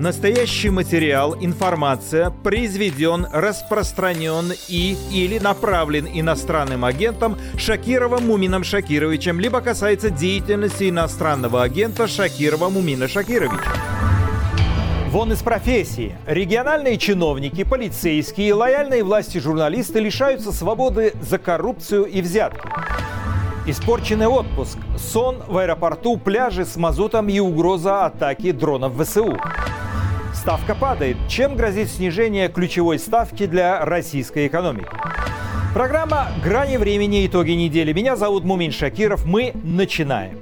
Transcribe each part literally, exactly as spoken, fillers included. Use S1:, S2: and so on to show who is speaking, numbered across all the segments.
S1: Настоящий материал, информация произведен, распространен и или направлен иностранным агентом Шакировым Мумином Шакировичем, либо касается деятельности иностранного агента Шакирова Мумина Шакировича. Вон из профессии. Региональные чиновники, полицейские, лояльные власти журналисты лишаются свободы за коррупцию и взятки. Испорченный отпуск, сон в аэропорту, пляжи с мазутом и угроза атаки дронов ВСУ. Ставка падает. Чем грозит снижение ключевой ставки для российской экономики? Программа «Грани времени. Итоги недели». Меня зовут Мумин Шакиров. Мы начинаем.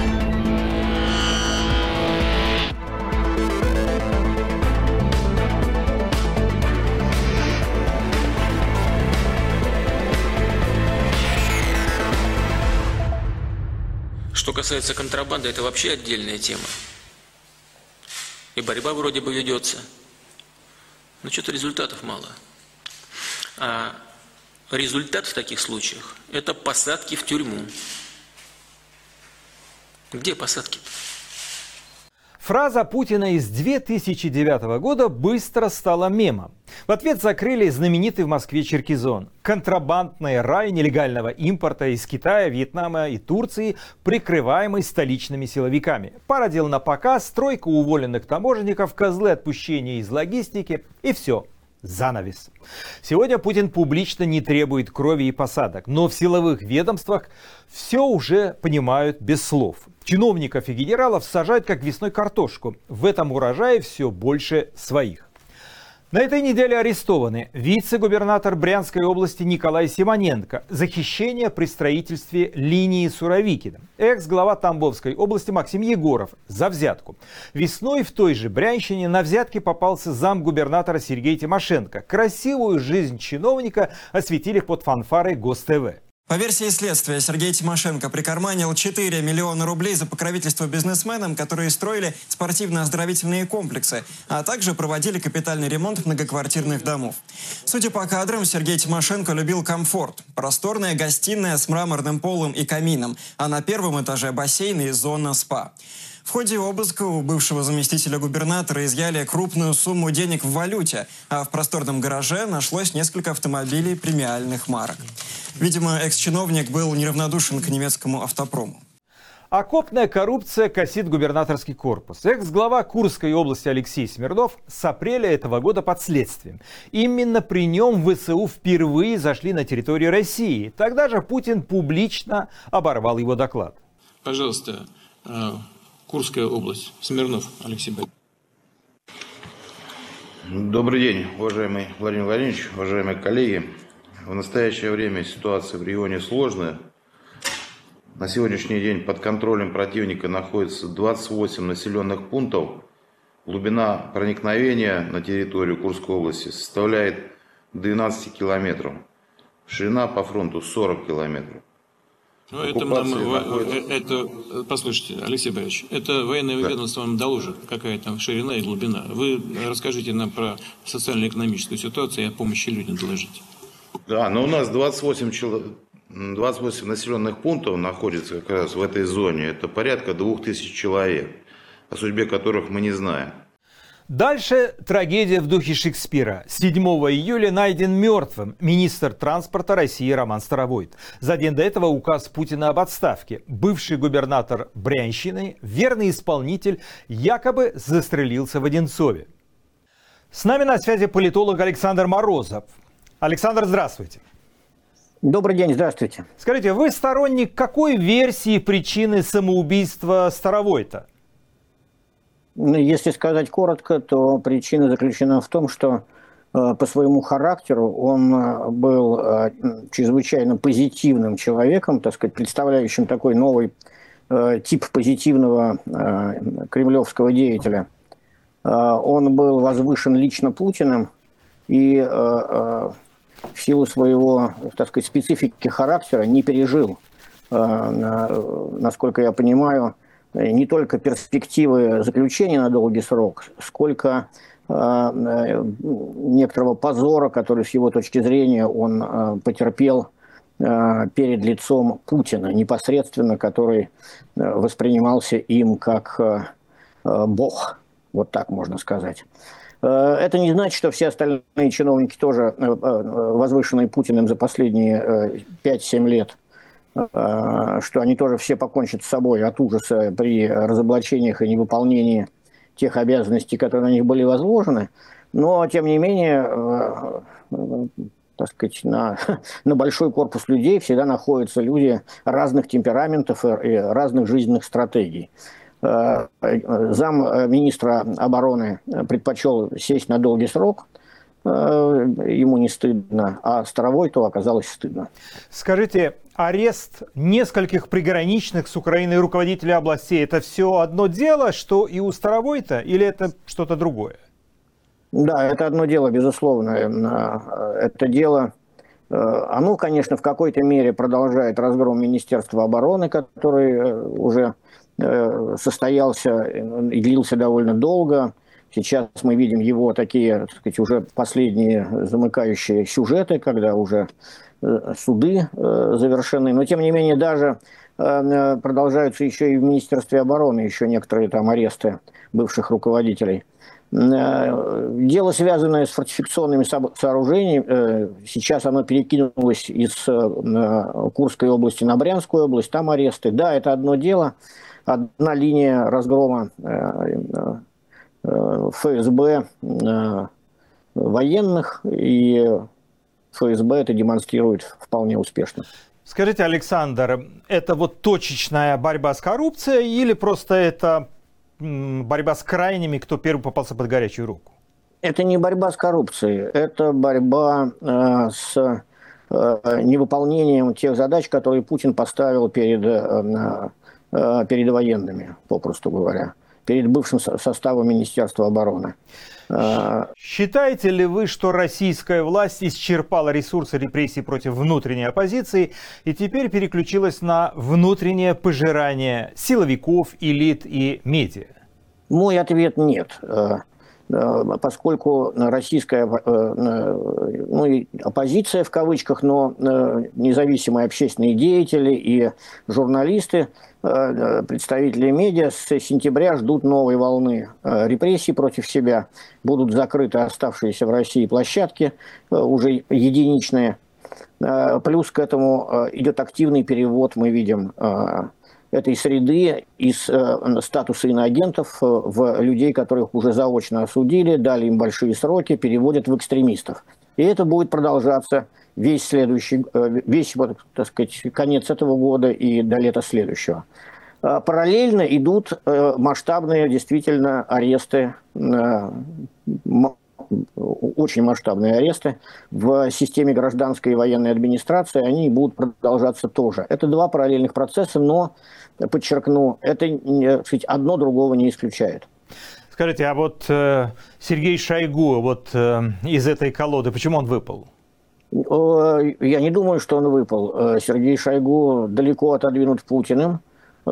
S2: Что касается контрабанды, это вообще отдельная тема. И борьба вроде бы ведется, но что-то результатов мало. А результат в таких случаях – это посадки в тюрьму. Где посадки-то?
S1: Фраза Путина из две тысячи девятого года быстро стала мемом. В ответ закрыли знаменитый в Москве Черкизон. Контрабандный рай нелегального импорта из Китая, Вьетнама и Турции, прикрываемый столичными силовиками. Пара дел на показ, стройка уволенных таможенников, козлы отпущения из логистики и все. Занавес. Сегодня Путин публично не требует крови и посадок, но в силовых ведомствах все уже понимают без слов. Чиновников и генералов сажают как весной картошку. В этом урожае все больше своих. На этой неделе арестованы вице-губернатор Брянской области Николай Симоненко за хищение при строительстве линии Суровикина. Экс-глава Тамбовской области Максим Егоров за взятку. Весной в той же Брянщине на взятки попался замгубернатора Сергей Тимошенко. Красивую жизнь чиновника осветили под фанфары ГосТВ.
S3: По версии следствия, Сергей Тимошенко прикарманил четыре миллиона рублей за покровительство бизнесменам, которые строили спортивно-оздоровительные комплексы, а также проводили капитальный ремонт многоквартирных домов. Судя по кадрам, Сергей Тимошенко любил комфорт. Просторная гостиная с мраморным полом и камином, а на первом этаже бассейн и зона спа. В ходе обыска у бывшего заместителя губернатора изъяли крупную сумму денег в валюте, а в просторном гараже нашлось несколько автомобилей премиальных марок. Видимо, экс-чиновник был неравнодушен к немецкому автопрому.
S1: Окопная коррупция косит губернаторский корпус. Экс-глава Курской области Алексей Смирнов с апреля этого года под следствием. Именно при нем ВСУ впервые зашли на территорию России. Тогда же Путин публично оборвал его доклад.
S2: Пожалуйста, Курская область. Смирнов Алексей Борисович.
S4: Добрый день, уважаемый Владимир Владимирович, уважаемые коллеги. В настоящее время ситуация в регионе сложная. На сегодняшний день под контролем противника находится двадцать восемь населенных пунктов. Глубина проникновения на территорию Курской области составляет двенадцать километров. Ширина по фронту сорок километров.
S2: Ну, это, нам, это, послушайте, Алексей Борисович, это военное да. ведомство вам доложит, какая там ширина и глубина. Вы расскажите нам про социально-экономическую ситуацию и о помощи людям доложите.
S4: Да, но у нас двадцать восемь, двадцать восемь населенных пунктов находится как раз в этой зоне. Это порядка двух тысяч человек, о судьбе которых мы не знаем.
S1: Дальше трагедия в духе Шекспира. седьмого июля найден мертвым министр транспорта России Роман Старовойт. За день до этого указ Путина об отставке. Бывший губернатор Брянщины, верный исполнитель, якобы застрелился в Одинцове. С нами на связи политолог Александр Морозов. Александр, здравствуйте.
S5: Добрый день, здравствуйте.
S1: Скажите, вы сторонник какой версии причины самоубийства Старовойта?
S5: Если сказать коротко, то причина заключена в том, что э, по своему характеру он э, был э, чрезвычайно позитивным человеком, так сказать, представляющим такой новый э, тип позитивного э, кремлевского деятеля. Э, он был возвышен лично Путиным и э, э, в силу своего, так сказать, специфики характера не пережил, э, э, насколько я понимаю, не только перспективы заключения на долгий срок, сколько э, некоторого позора, который с его точки зрения он э, потерпел э, перед лицом Путина, непосредственно, который э, воспринимался им как э, бог. Вот так можно сказать. Это не значит, что все остальные чиновники тоже возвышенные Путиным за последние пять-семь лет, что они тоже все покончат с собой от ужаса при разоблачениях и невыполнении тех обязанностей, которые на них были возложены. Но, тем не менее, так сказать, на, на большой корпус людей всегда находятся люди разных темпераментов и разных жизненных стратегий. Замминистра обороны предпочел сесть на долгий срок, ему не стыдно, а Старовойтову оказалось стыдно.
S1: Скажите, арест нескольких приграничных с Украиной руководителей областей – это все одно дело, что и у Старовойта, или это что-то другое?
S5: Да, это одно дело, безусловно. Это дело, оно, конечно, в какой-то мере продолжает разгром Министерства обороны, который уже состоялся и длился довольно долго. Сейчас мы видим его такие, так сказать, уже последние замыкающие сюжеты, когда уже суды завершены. Но, тем не менее, даже продолжаются еще и в Министерстве обороны еще некоторые там аресты бывших руководителей. Дело, связанное с фортификационными сооружениями, сейчас оно перекинулось из Курской области на Брянскую область, там аресты. Да, это одно дело. Одна линия разгрома ФСБ военных, и ФСБ это демонстрирует вполне успешно.
S1: Скажите, Александр, это вот точечная борьба с коррупцией или просто это борьба с крайними, кто первый попался под горячую руку?
S5: Это не борьба с коррупцией, это борьба э, с э, невыполнением тех задач, которые Путин поставил перед э, перед военными, попросту говоря, перед бывшим составом Министерства обороны.
S1: Считаете ли вы, что российская власть исчерпала ресурсы репрессий против внутренней оппозиции и теперь переключилась на внутреннее пожирание силовиков, элит и медиа?
S5: Мой ответ – нет. Поскольку российская ну, оппозиция, в кавычках, но независимые общественные деятели и журналисты, представители медиа с сентября ждут новой волны репрессий против себя. Будут закрыты оставшиеся в России площадки, уже единичные. Плюс к этому идет активный перевод, мы видим, этой среды из э, статуса иноагентов э, в людей, которых уже заочно осудили, дали им большие сроки, переводят в экстремистов. И это будет продолжаться весь следующий, э, весь, вот, так сказать, конец этого года и до лета следующего. Э, параллельно идут э, масштабные действительно аресты, э, очень масштабные аресты в системе гражданской и военной администрации, они будут продолжаться тоже. Это два параллельных процесса, но, подчеркну, это, так сказать, одно другого не исключает.
S1: Скажите, а вот э, Сергей Шойгу вот, э, из этой колоды, почему он выпал?
S5: Я не думаю, что он выпал. Сергей Шойгу далеко отодвинут Путиным.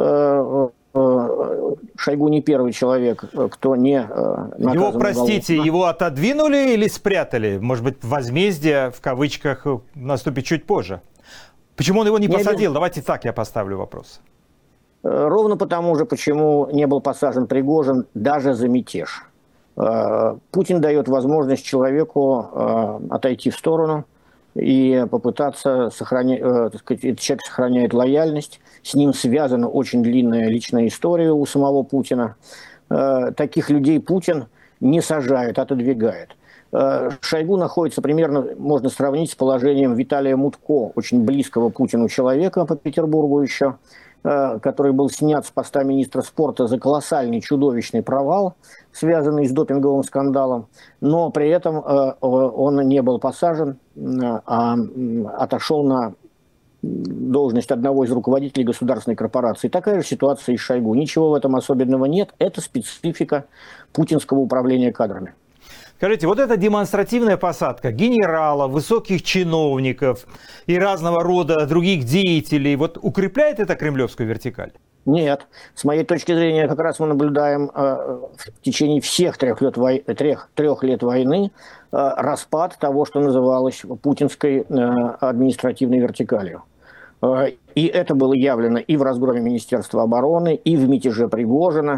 S5: Шойгу не первый человек, кто не наказан.
S1: Его, простите,
S5: уголовно.
S1: Его отодвинули или спрятали? Может быть, возмездие, в кавычках, наступит чуть позже? Почему он его не, не посадил? Обязан... Давайте так я поставлю вопрос.
S5: Ровно потому же, почему не был посажен Пригожин даже за мятеж. Путин дает возможность человеку отойти в сторону и попытаться сохранять, так сказать, этот человек сохраняет лояльность, с ним связана очень длинная личная история у самого Путина. Таких людей Путин не сажает, отодвигает. Шойгу находится примерно, можно сравнить с положением Виталия Мутко, очень близкого Путину человека по Петербургу еще, который был снят с поста министра спорта за колоссальный чудовищный провал, связанный с допинговым скандалом, но при этом он не был посажен, а отошел на должность одного из руководителей государственной корпорации. Такая же ситуация и с Шойгу. Ничего в этом особенного нет. Это специфика путинского управления кадрами.
S1: Скажите, вот эта демонстративная посадка генералов, высоких чиновников и разного рода других деятелей, вот укрепляет это кремлевскую вертикаль?
S5: Нет. С моей точки зрения, как раз мы наблюдаем э, в течение всех трех лет, вой... трех, трех лет войны э, распад того, что называлось путинской э, административной вертикалью. Э, и это было явлено и в разгроме Министерства обороны, и в мятеже Пригожина.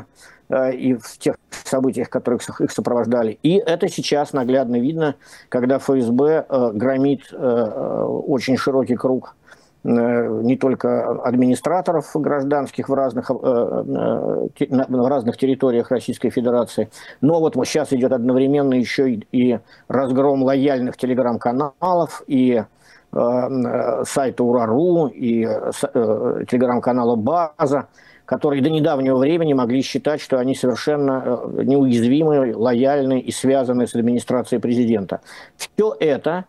S5: и в тех событиях, которые их сопровождали. И это сейчас наглядно видно, когда ФСБ громит очень широкий круг не только администраторов гражданских в разных, в разных территориях Российской Федерации, но вот сейчас идет одновременно еще и разгром лояльных телеграм-каналов, и сайта Ура.ру, и телеграм-канала «База», которые до недавнего времени могли считать, что они совершенно неуязвимы, лояльны и связаны с администрацией президента. Все это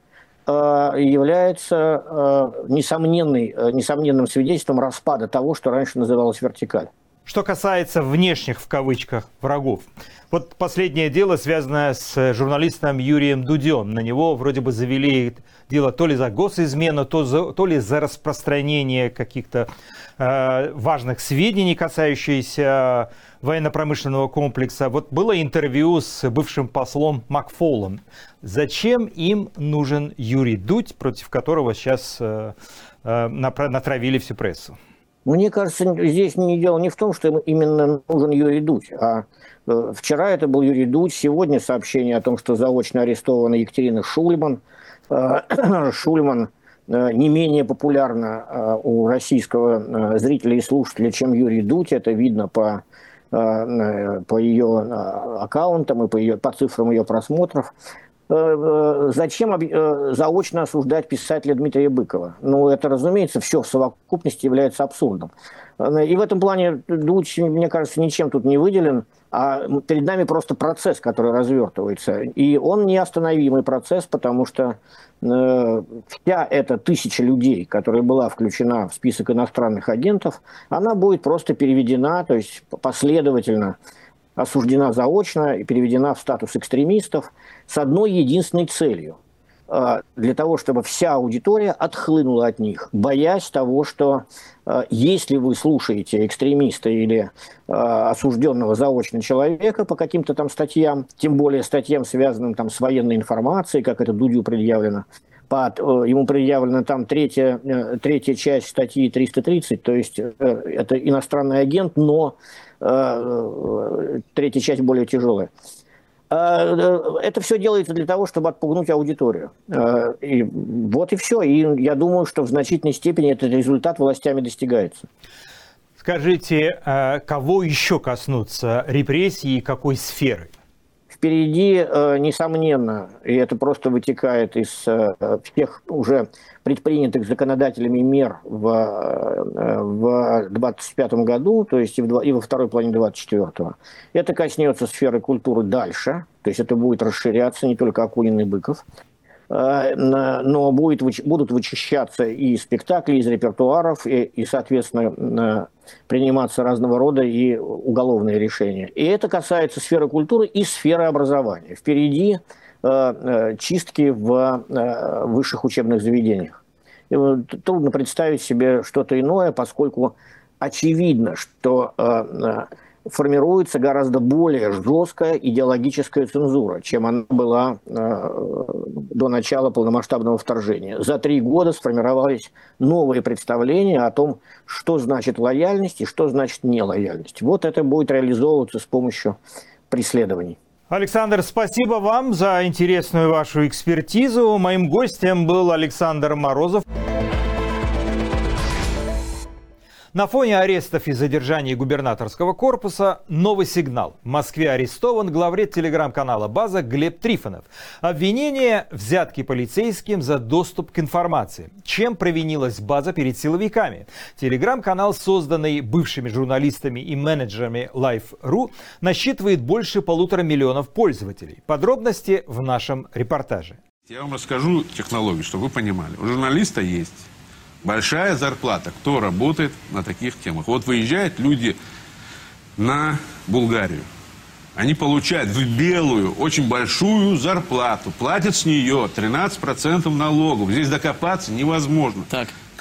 S5: является несомненной, несомненным свидетельством распада того, что раньше называлось вертикаль.
S1: Что касается внешних, в кавычках, врагов. Вот последнее дело, связанное с журналистом Юрием Дудем. На него вроде бы завели дело то ли за госизмену, то, за, то ли за распространение каких-то э, важных сведений, касающихся военно-промышленного комплекса. Вот было интервью с бывшим послом Макфолом. Зачем им нужен Юрий Дудь, против которого сейчас э, э, натравили всю прессу?
S5: Мне кажется, здесь не дело не в том, что именно нужен Юрий Дудь, а э, вчера это был Юрий Дудь, сегодня сообщение о том, что заочно арестована Екатерина Шульман. Э, Шульман э, не менее популярна э, у российского э, зрителя и слушателя, чем Юрий Дудь. Это видно по, э, по ее э, аккаунтам и по, ее, по цифрам ее просмотров. Зачем заочно осуждать писателя Дмитрия Быкова? Ну, это, разумеется, все в совокупности является абсурдом. И в этом плане Дудь, мне кажется, ничем тут не выделен, а перед нами просто процесс, который развертывается. И он неостановимый процесс, потому что вся эта тысяча людей, которая была включена в список иностранных агентов, она будет просто переведена, то есть последовательно осуждена заочно и переведена в статус экстремистов с одной единственной целью. Для того, чтобы вся аудитория отхлынула от них, боясь того, что если вы слушаете экстремиста или осужденного заочно человека по каким-то там статьям, тем более статьям, связанным там с военной информацией, как это Дудю предъявлено, под, ему предъявлена там третья, третья часть статьи триста тридцать, то есть это иностранный агент, но третья часть более тяжелая. Это все делается для того, чтобы отпугнуть аудиторию. И вот и все. И я думаю, что в значительной степени этот результат властями достигается.
S1: Скажите, кого еще коснутся репрессии и какой сферы?
S5: Впереди, несомненно, и это просто вытекает из всех уже предпринятых законодателями мер в двадцать пятом году, то есть и во второй половине двадцать четвёртого, это коснется сферы культуры дальше, то есть это будет расширяться, не только Акунин и Быков, но будет, будут вычищаться и спектакли из репертуаров, и, и, соответственно, приниматься разного рода и уголовные решения. И это касается сферы культуры и сферы образования. Впереди э, чистки в э, высших учебных заведениях. И, э, трудно представить себе что-то иное, поскольку очевидно, что э, формируется гораздо более жесткая идеологическая цензура, чем она была э, до начала полномасштабного вторжения. За три года сформировались новые представления о том, что значит лояльность и что значит нелояльность. Вот это будет реализовываться с помощью преследований.
S1: Александр, спасибо вам за интересную вашу экспертизу. Моим гостем был Александр Морозов. На фоне арестов и задержаний губернаторского корпуса новый сигнал. В Москве арестован главред телеграм-канала «База» Глеб Трифонов. Обвинение – взятки полицейским за доступ к информации. Чем провинилась «База» перед силовиками? Телеграм-канал, созданный бывшими журналистами и менеджерами Life.ru, насчитывает больше полутора миллионов пользователей. Подробности в нашем репортаже.
S6: Я вам расскажу технологию, чтобы вы понимали. У журналиста есть большая зарплата, кто работает на таких темах. Вот выезжают люди на Булгарию. Они получают в белую очень большую зарплату. Платят с нее тринадцать процентов налогов. Здесь докопаться невозможно.
S7: Так.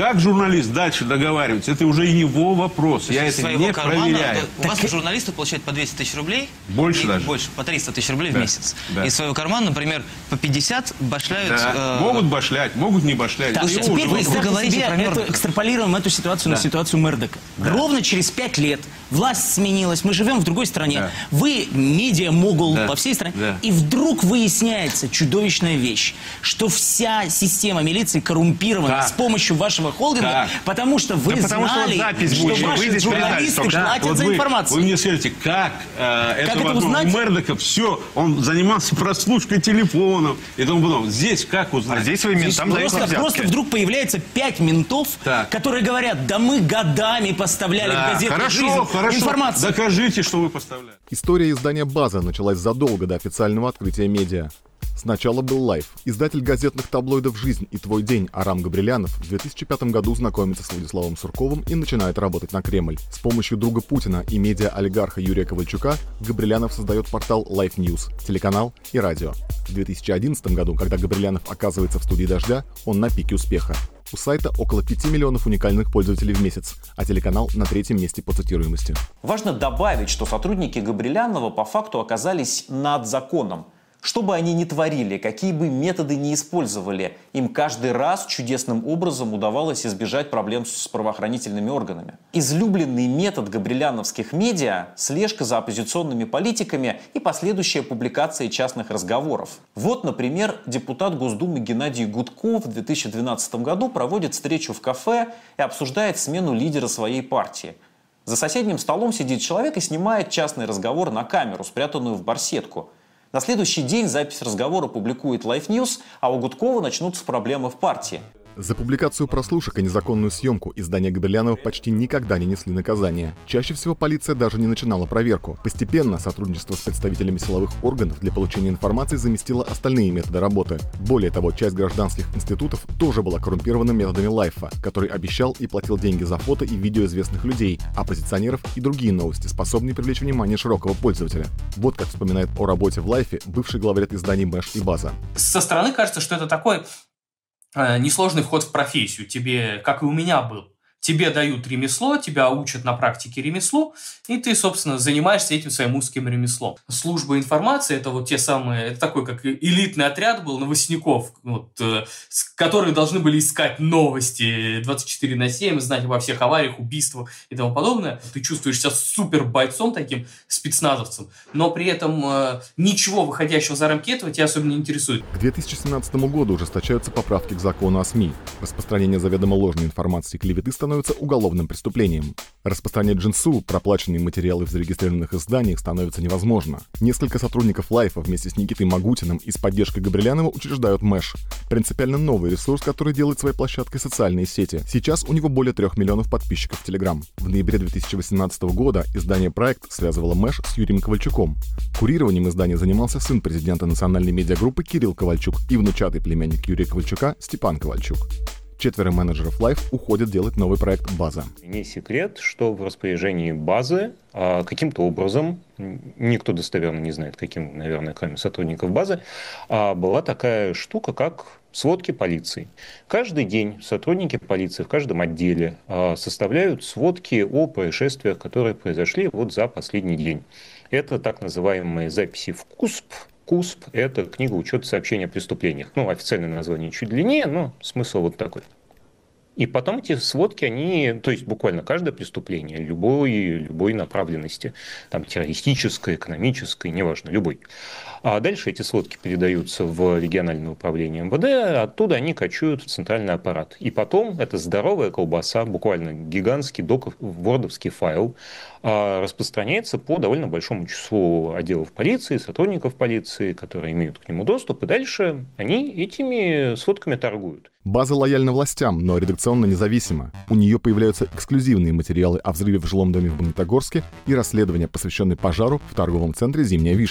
S6: Как журналист дальше договаривается, это уже его вопрос. Я это не
S7: кармана,
S6: проверяю.
S7: У вас журналисты получают по двести тысяч рублей.
S6: Больше даже.
S7: Больше, по триста тысяч рублей
S6: да.
S7: в месяц.
S6: Да.
S7: Из своего кармана, например, по пятьдесят башляют...
S6: Да.
S7: Э...
S6: Могут башлять, могут не башлять.
S8: Да, теперь вы говорите, эту, экстраполируем эту ситуацию да. на ситуацию Мердока. Да. Ровно через пять лет власть сменилась, мы живем в другой стране. Да. Вы медиа-могул да. по всей стране. Да. И вдруг выясняется чудовищная вещь, что вся система милиции коррумпирована как? с помощью вашего холдинга, как? потому что вы да знали, потому что, запись что будет, ваши журналисты да. платят вот за
S6: вы,
S8: информацию.
S6: Вы мне скажите, как, э,
S8: как
S6: это, это узнать? У Мердока все, он занимался прослушкой телефонов и тому подобное. Здесь как узнать? А
S8: здесь вы ментам даете просто, просто вдруг появляется пять ментов, так. которые говорят, да мы годами поставляли да. в газету
S6: хорошо,
S8: жизнь
S6: хорошо.
S8: информацию.
S6: Докажите, что вы поставляли.
S9: История издания «База» началась задолго до официального открытия медиа. Сначала был Лайф. Издатель газетных таблоидов «Жизнь» и «Твой день» Арам Габрелянов в две тысячи пятом году знакомится с Владиславом Сурковым и начинает работать на Кремль. С помощью друга Путина и медиа-олигарха Юрия Ковальчука Габрелянов создает портал Life News, телеканал и радио. В две тысячи одиннадцатом году, когда Габрелянов оказывается в студии «Дождя», он на пике успеха. У сайта около пяти миллионов уникальных пользователей в месяц, а телеканал на третьем месте по цитируемости.
S10: Важно добавить, что сотрудники Габрелянова по факту оказались над законом. Что бы они ни творили, какие бы методы ни использовали, им каждый раз чудесным образом удавалось избежать проблем с правоохранительными органами. Излюбленный метод габреляновских медиа – слежка за оппозиционными политиками и последующая публикация частных разговоров. Вот, например, депутат Госдумы Геннадий Гудков в две тысячи двенадцатом году проводит встречу в кафе и обсуждает смену лидера своей партии. За соседним столом сидит человек и снимает частный разговор на камеру, спрятанную в барсетку. На следующий день запись разговора публикует Life News, а у Гудкова начнутся проблемы в партии.
S9: За публикацию прослушек и незаконную съемку издания Габрелянова почти никогда не несли наказания. Чаще всего полиция даже не начинала проверку. Постепенно сотрудничество с представителями силовых органов для получения информации заместило остальные методы работы. Более того, часть гражданских институтов тоже была коррумпирована методами Лайфа, который обещал и платил деньги за фото и видео известных людей, оппозиционеров и другие новости, способные привлечь внимание широкого пользователя. Вот как вспоминает о работе в Лайфе бывший главред изданий Мэш и База.
S11: Со стороны кажется, что это такой несложный вход в профессию. Тебе, как и у меня был, тебе дают ремесло, тебя учат на практике ремеслу, и ты, собственно, занимаешься этим своим узким ремеслом. Служба информации – это вот те самые, это такой, как элитный отряд был новостников, вот, э, которые должны были искать новости двадцать четыре на семь, знать обо всех авариях, убийствах и тому подобное. Ты чувствуешь себя супер бойцом, таким спецназовцем, но при этом э, ничего выходящего за рамки этого тебя особенно не интересует.
S9: К две тысячи семнадцатому году ужесточаются поправки к закону о СМИ. Распространение заведомо ложной информации и клеветы становится уголовным преступлением. Распространять джинсу, проплаченные материалы в зарегистрированных изданиях, становится невозможно. Несколько сотрудников Лайфа вместе с Никитой Магутиным и с поддержкой Габрелянова учреждают Мэш. Принципиально новый ресурс, который делает своей площадкой социальные сети. Сейчас у него более трех миллионов подписчиков в Телеграм. В ноябре две тысячи восемнадцатого года издание «Проект» связывало Мэш с Юрием Ковальчуком. Курированием издания занимался сын президента национальной медиагруппы Кирилл Ковальчук и внучатый племянник Юрия Ковальчука Степан Ковальчук. Четверо менеджеров Life уходят делать новый проект «База».
S12: Не секрет, что в распоряжении «Базы» а, каким-то образом, никто достоверно не знает, каким, наверное, кроме сотрудников «Базы», а, была такая штука, как сводки полиции. Каждый день сотрудники полиции в каждом отделе а, составляют сводки о происшествиях, которые произошли вот за последний день. Это так называемые записи в КУСП. КУСП – это книга учета сообщений о преступлениях. Ну, официальное название чуть длиннее, но смысл вот такой. И потом эти сводки, они, то есть буквально каждое преступление, любой, любой направленности, там террористической, экономической, неважно, любой. А дальше эти сводки передаются в региональное управление эм вэ дэ, оттуда они кочуют в центральный аппарат. И потом эта здоровая колбаса, буквально гигантский док, вордовский файл, распространяется по довольно большому числу отделов полиции, сотрудников полиции, которые имеют к нему доступ, и дальше они этими сводками торгуют.
S9: База лояльна властям, но редакционно независима. У нее появляются эксклюзивные материалы о взрыве в жилом доме в Магнитогорске и расследования, посвященные пожару в торговом центре «Зимняя вишня».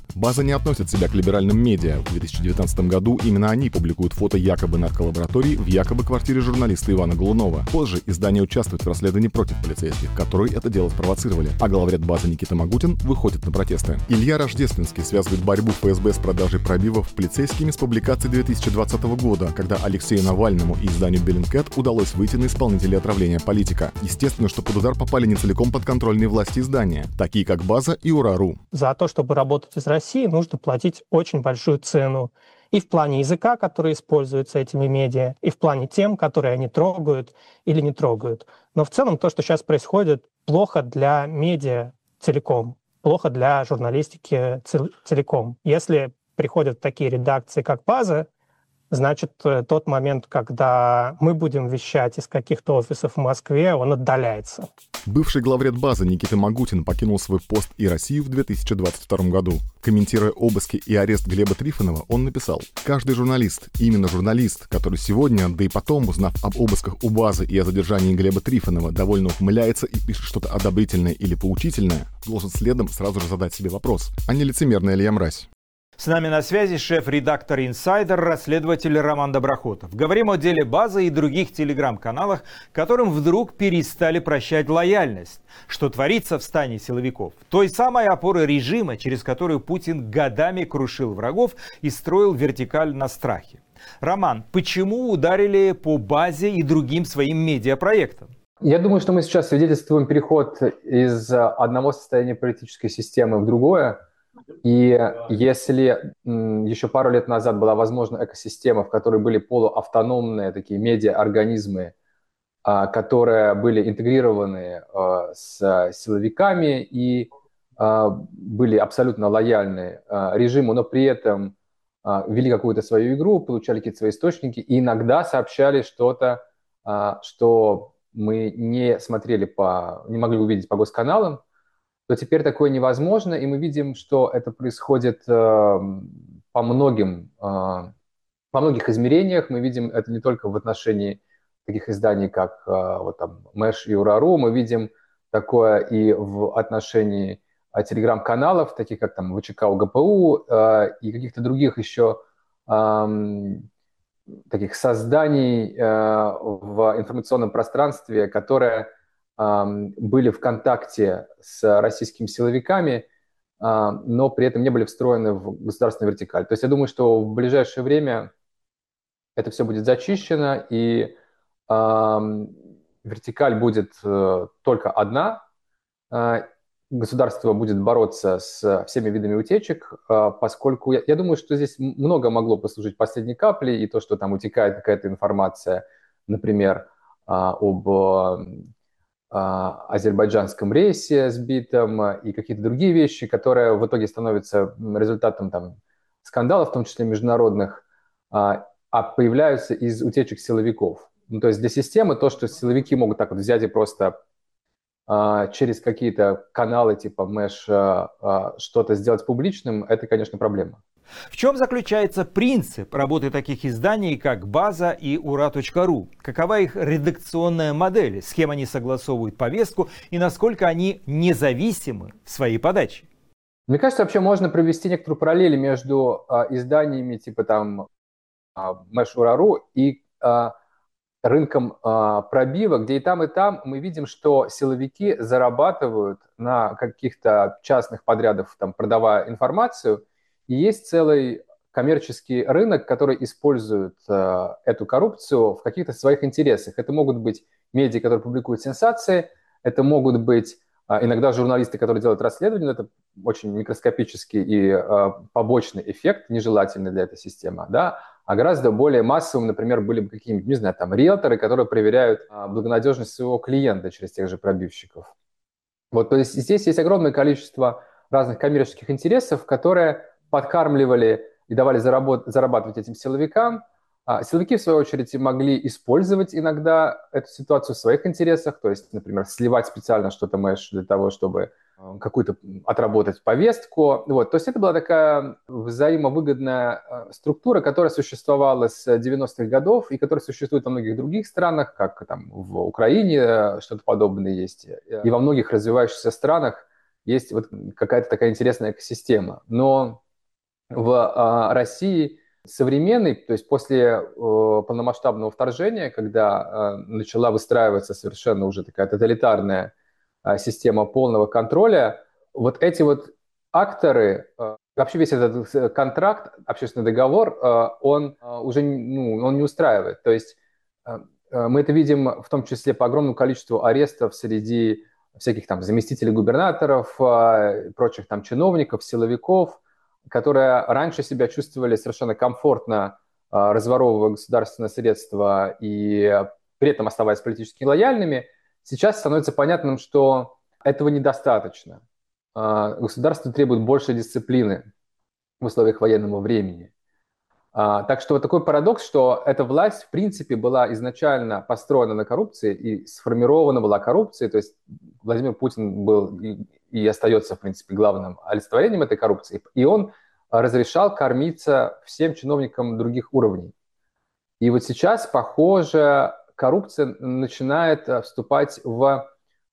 S9: База не относит себя к либеральным медиа. В две тысячи девятнадцатом году именно они публикуют фото якобы нарколабораторий в якобы квартире журналиста Ивана Голунова. Позже издание участвует в расследовании против полицейских, которые это дело спровоцировали, а главред базы Никита Магутин выходит на протесты. Илья Рождественский связывает борьбу эф эс бэ с продажей пробивов полицейскими с публикацией две тысячи двадцатого года, когда Алексею Навальному и изданию Bellingcat удалось выйти на исполнителей отравления политика. Естественно, что под удар попали не целиком подконтрольные власти издания, такие как База и Ура.ру.
S13: За то, чтобы работать из России, нужно платить очень большую цену. И в плане языка, который используется этими медиа, и в плане тем, которые они трогают или не трогают. Но в целом то, что сейчас происходит, плохо для медиа целиком, плохо для журналистики целиком. Если приходят такие редакции, как База, значит, тот момент, когда мы будем вещать из каких-то офисов в Москве, он отдаляется.
S9: Бывший главред Базы Никита Магутин покинул свой пост и Россию в две тысячи двадцать втором году. Комментируя обыски и арест Глеба Трифонова, он написал: «Каждый журналист, именно журналист, который сегодня, да и потом, узнав об обысках у Базы и о задержании Глеба Трифонова, довольно ухмыляется и пишет что-то одобрительное или поучительное, должен следом сразу же задать себе вопрос: а не лицемерная ли я мразь?»
S1: С нами на связи шеф-редактор «Инсайдер», расследователь Роман Доброхотов. Говорим о деле Базы и других телеграм-каналах, которым вдруг перестали прощать лояльность. Что творится в стане силовиков? Той самой опоры режима, через которую Путин годами крушил врагов и строил вертикаль на страхе. Роман, почему ударили по Базе и другим своим медиапроектам?
S14: Я думаю, что мы сейчас свидетельствуем переход из одного состояния политической системы в другое. И если еще пару лет назад была возможна экосистема, в которой были полуавтономные такие медиа-организмы, которые были интегрированы с силовиками и были абсолютно лояльны режиму, но при этом вели какую-то свою игру, получали какие-то свои источники и иногда сообщали что-то, что мы не смотрели по, не могли увидеть по госканалам, то теперь такое невозможно, и мы видим, что это происходит э, по многим, э, по многих измерениях. Мы видим это не только в отношении таких изданий, как э, вот там Мэш и Ура.ру, мы видим такое и в отношении э, телеграм-каналов, таких как там ВЧК УГПУ э, и каких-то других еще э, таких созданий э, в информационном пространстве, которые были в контакте с российскими силовиками, но при этом не были встроены в государственную вертикаль. То есть я думаю, что в ближайшее время это все будет зачищено, и вертикаль будет только одна. Государство будет бороться с всеми видами утечек, поскольку я, я думаю, что здесь много могло послужить последней каплей, и то, что там утекает какая-то информация, например, об азербайджанском рейсе сбитом и какие-то другие вещи, которые в итоге становятся результатом там, скандалов, в том числе международных, а появляются из утечек силовиков. Ну, то есть для системы то, что силовики могут так вот взять и просто а, через какие-то каналы типа Мэш а, а, что-то сделать публичным, это, конечно, проблема.
S1: В чем заключается принцип работы таких изданий, как База и Ура.ру? Какова их редакционная модель, с кем они согласовывают повестку и насколько они независимы в своей подаче?
S14: Мне кажется, вообще можно провести некоторую параллель между а, изданиями типа там а, Мэш Ура.ру и а, рынком а, пробива, где и там, и там мы видим, что силовики зарабатывают на каких-то частных подрядах, там, продавая информацию. И есть целый коммерческий рынок, который использует э, эту коррупцию в каких-то своих интересах. Это могут быть медиа, которые публикуют сенсации, это могут быть э, иногда журналисты, которые делают расследования, это очень микроскопический и э, побочный эффект, нежелательный для этой системы, да? А гораздо более массовым, например, были бы какие-нибудь, не знаю, там, риэлторы, которые проверяют э, благонадежность своего клиента через тех же пробивщиков. Вот, то есть здесь есть огромное количество разных коммерческих интересов, которые подкармливали и давали заработ- зарабатывать этим силовикам. А силовики, в свою очередь, могли использовать иногда эту ситуацию в своих интересах, то есть, например, сливать специально что-то Мэш для того, чтобы какую-то отработать повестку. Вот. То есть это была такая взаимовыгодная структура, которая существовала с девяностых годов и которая существует во многих других странах, как там в Украине что-то подобное есть, и во многих развивающихся странах есть вот какая-то такая интересная экосистема. Но в России современный, то есть после полномасштабного вторжения, когда начала выстраиваться совершенно уже такая тоталитарная система полного контроля, вот эти вот акторы, вообще весь этот контракт, общественный договор, он уже ну, он не устраивает. То есть мы это видим в том числе по огромному количеству арестов среди всяких там заместителей губернаторов, прочих там чиновников, силовиков, которые раньше себя чувствовали совершенно комфортно, разворовывая государственные средства и при этом оставаясь политически лояльными. Сейчас становится понятным, что этого недостаточно. Государство требует большей дисциплины в условиях военного времени. Так что вот такой парадокс, что эта власть, в принципе, была изначально построена на коррупции и сформирована была коррупцией. То есть Владимир Путин был и, и остается, в принципе, главным олицетворением этой коррупции. И он разрешал кормиться всем чиновникам других уровней. И вот сейчас, похоже, коррупция начинает вступать в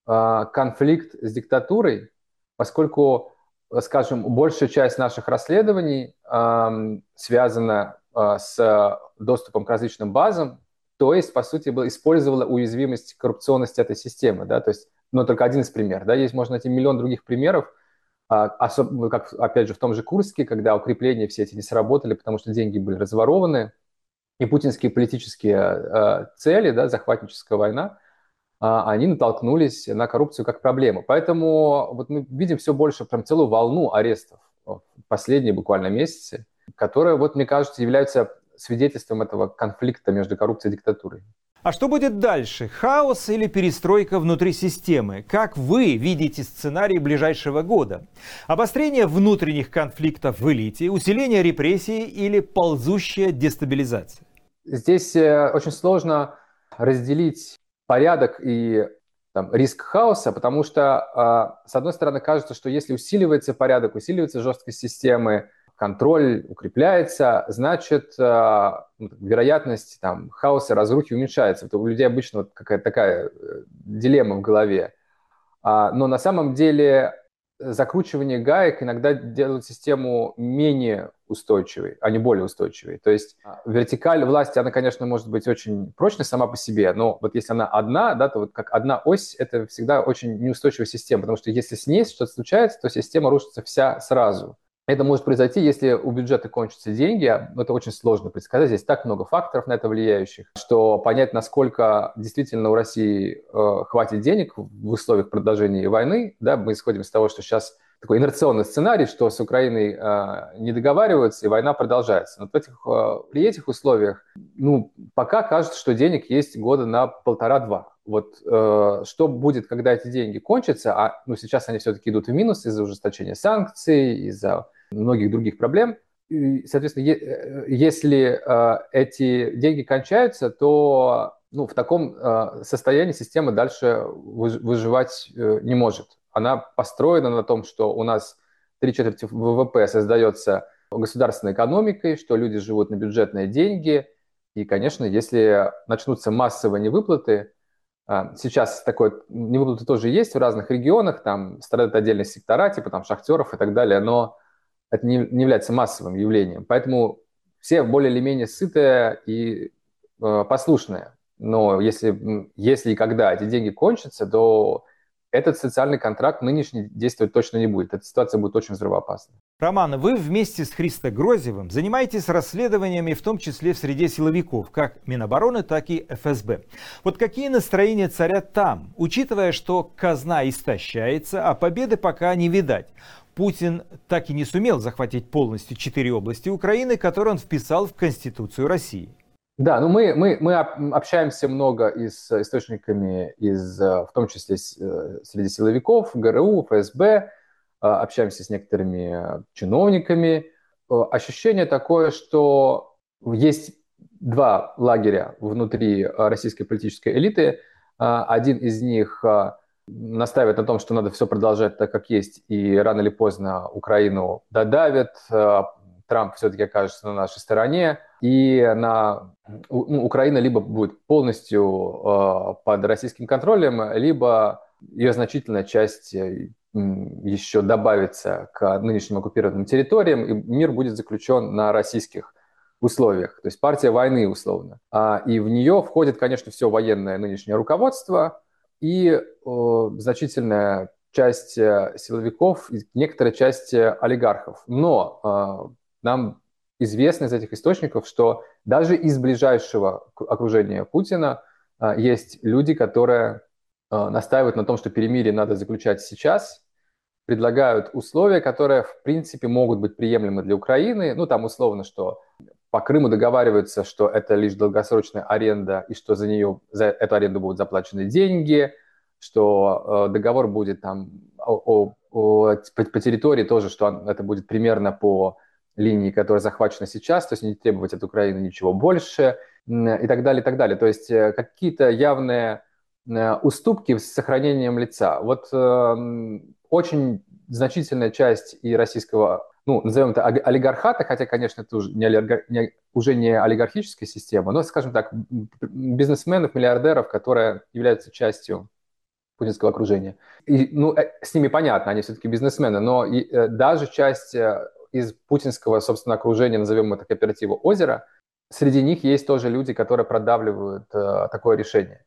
S14: конфликт с диктатурой, поскольку, скажем, большая часть наших расследований э, связана э, с доступом к различным базам, то есть, по сути, использовала уязвимость коррупционности этой системы. Да? То есть, ну, только один из примеров. Да? Есть, можно найти миллион других примеров, э, особенно, как, опять же, в том же Курске, когда укрепления все эти не сработали, потому что деньги были разворованы, и путинские политические э, цели, да, захватническая война, они натолкнулись на коррупцию как проблему. Поэтому вот мы видим все больше, прям целую волну арестов в последние буквально месяцы, которые, вот, мне кажется, являются свидетельством этого конфликта между коррупцией и диктатурой.
S1: А что будет дальше? Хаос или перестройка внутри системы? Как вы видите сценарий ближайшего года? Обострение внутренних конфликтов в элите, усиление репрессий или ползущая дестабилизация?
S14: Здесь очень сложно разделить порядок и там, риск хаоса, потому что, э, с одной стороны, кажется, что если усиливается порядок, усиливается жесткость системы, контроль укрепляется, значит, э, вероятность там, хаоса, разрухи уменьшается. Это у людей обычно вот какая-то такая дилемма в голове. А, но на самом деле закручивание гаек иногда делает систему менее устойчивой, а не более устойчивой. То есть вертикаль власти, она, конечно, может быть очень прочной сама по себе, но вот если она одна, да, то вот как одна ось, это всегда очень неустойчивая система, потому что если с ней что-то случается, то система рушится вся сразу. Это может произойти, если у бюджета кончатся деньги, это очень сложно предсказать, здесь так много факторов на это влияющих, что понять, насколько действительно у России э, хватит денег в условиях продолжения войны, да, мы исходим из того, что сейчас такой инерционный сценарий, что с Украиной э, не договариваются и война продолжается. Но в этих, э, при этих условиях, ну, пока кажется, что денег есть года на полтора-два. Вот э, что будет, когда эти деньги кончатся, а ну, сейчас они все-таки идут в минус из-за ужесточения санкций, из-за многих других проблем. И, соответственно, е- если э, эти деньги кончаются, то ну, в таком э, состоянии система дальше выж- выживать э, не может. Она построена на том, что у нас три четверти ВВП создается государственной экономикой, что люди живут на бюджетные деньги. И, конечно, если начнутся массовые невыплаты, сейчас такое невыплаты тоже есть в разных регионах, там страдают отдельные сектора, типа там шахтеров и так далее, но это не, не является массовым явлением. Поэтому все более или менее сытые и э, послушные. Но если, если и когда эти деньги кончатся, то этот социальный контракт нынешний действовать точно не будет. Эта ситуация будет очень взрывоопасной.
S1: Роман, вы вместе с Христо Грозевым занимаетесь расследованиями, в том числе в среде силовиков, как Минобороны, так и эф эс бэ. Вот какие настроения царят там, учитывая, что казна истощается, а победы пока не видать? Путин так и не сумел захватить полностью четыре области Украины, которые он вписал в Конституцию России.
S14: Да, ну мы, мы, мы общаемся много и с источниками, из, в том числе среди силовиков, гэ эр у, эф эс бэ, общаемся с некоторыми чиновниками. Ощущение такое, что есть два лагеря внутри российской политической элиты. Один из них настаивает на том, что надо все продолжать так, как есть, и рано или поздно Украину додавят, Трамп все-таки окажется на нашей стороне, и на, ну, Украина либо будет полностью э, под российским контролем, либо ее значительная часть еще добавится к нынешним оккупированным территориям, и мир будет заключен на российских условиях. То есть партия войны, условно. И в нее входит, конечно, все военное нынешнее руководство и э, значительная часть силовиков, некоторая часть олигархов. Но э, нам известно из этих источников, что даже из ближайшего окружения Путина э, есть люди, которые э, настаивают на том, что перемирие надо заключать сейчас, предлагают условия, которые, в принципе, могут быть приемлемы для Украины. Ну, там условно, что по Крыму договариваются, что это лишь долгосрочная аренда, и что за нее, за эту аренду будут заплачены деньги, что э, договор будет там о, о, о, по, по территории тоже, что это будет примерно по линии, которая захвачена сейчас, то есть не требовать от Украины ничего больше, и так далее, и так далее. То есть э, какие-то явные э, уступки с сохранением лица. Вот э, очень значительная часть и российского, ну, назовем это олигархата, хотя, конечно, это уже не, олигарх, не, уже не олигархическая система, но, скажем так, бизнесменов, миллиардеров, которые являются частью путинского окружения. И, ну, с ними понятно, они все-таки бизнесмены, но и, э, даже часть э, из путинского, собственно, окружения, назовем это кооператива «Озеро», среди них есть тоже люди, которые продавливают э, такое решение.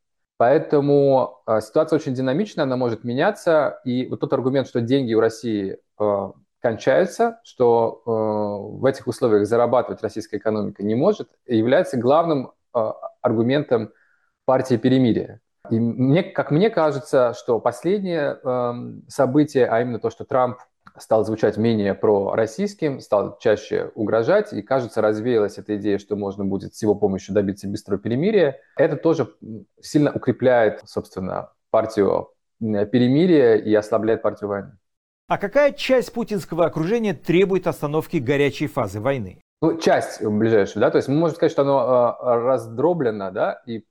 S14: Поэтому э, ситуация очень динамичная, она может меняться, и вот тот аргумент, что деньги у России э, кончаются, что э, в этих условиях зарабатывать российская экономика не может, является главным э, аргументом партии перемирия. И мне, как мне кажется, что последнее э, событие, а именно то, что Трамп стал звучать менее пророссийским, стал чаще угрожать, и, кажется, развеялась эта идея, что можно будет с его помощью добиться быстрого перемирия, это тоже сильно укрепляет, собственно, партию перемирия и ослабляет партию войны.
S1: А какая часть путинского окружения требует остановки горячей фазы войны?
S14: Ну, часть ближайшая, да, то есть мы можем сказать, что оно э, раздроблено, да, и,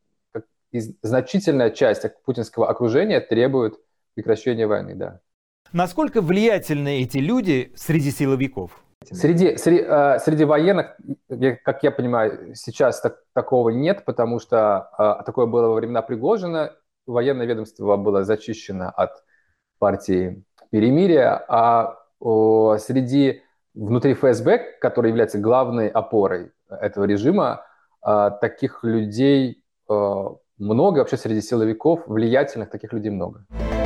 S14: и значительная часть путинского окружения требует прекращения войны, да.
S1: Насколько влиятельны эти люди среди силовиков?
S14: Среди, среди, э, среди военных, как я понимаю, сейчас так, такого нет, потому что э, такое было во времена Пригожина. Военное ведомство было зачищено от партии перемирия, а о, среди внутри эф эс бэ, который является главной опорой этого режима, э, таких людей э, много, вообще среди силовиков влиятельных таких людей много.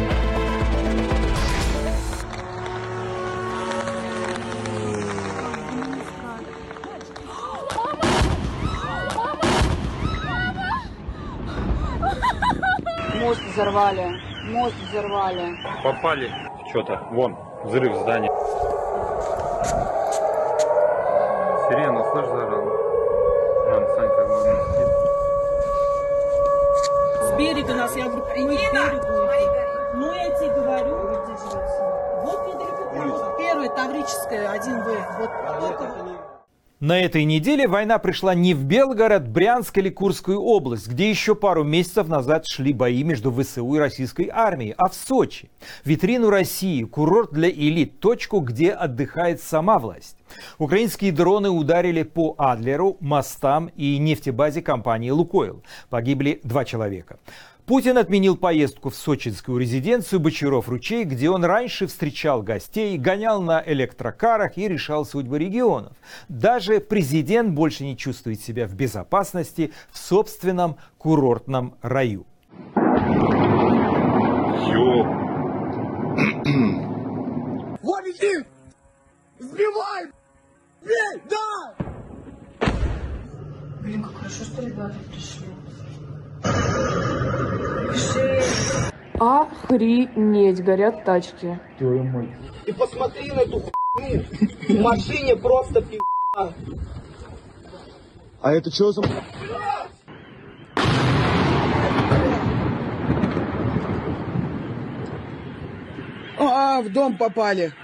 S15: Мост взорвали, мост взорвали.
S16: Попали в что-то, вон, взрыв здания. Сирена, слышь, заорала. Вон, Санька, вон, спит.
S17: С берега нас, я говорю, прими к берегу. Ну, я тебе говорю, вот недалеко, первая Таврическая, один вэ, вот только...
S1: На этой неделе война пришла не в Белгород, Брянск или Курскую область, где еще пару месяцев назад шли бои между вэ эс у и российской армией, а в Сочи. Витрину России, курорт для элит, точку, где отдыхает сама власть. Украинские дроны ударили по Адлеру, мостам и нефтебазе компании «Лукойл». Погибли два человека. Путин отменил поездку в сочинскую резиденцию Бочаров-Ручей, где он раньше встречал гостей, гонял на электрокарах и решал судьбы регионов. Даже президент больше не чувствует себя в безопасности в собственном курортном раю.
S18: Вот иди! Сбивай! Бей! Да!
S15: Блин, как хорошо, что ребята пришли. Охренеть, горят тачки.
S18: Твою мать. Ты посмотри на эту хуйню. В машине просто пи***а. А это что за... А, в дом попали.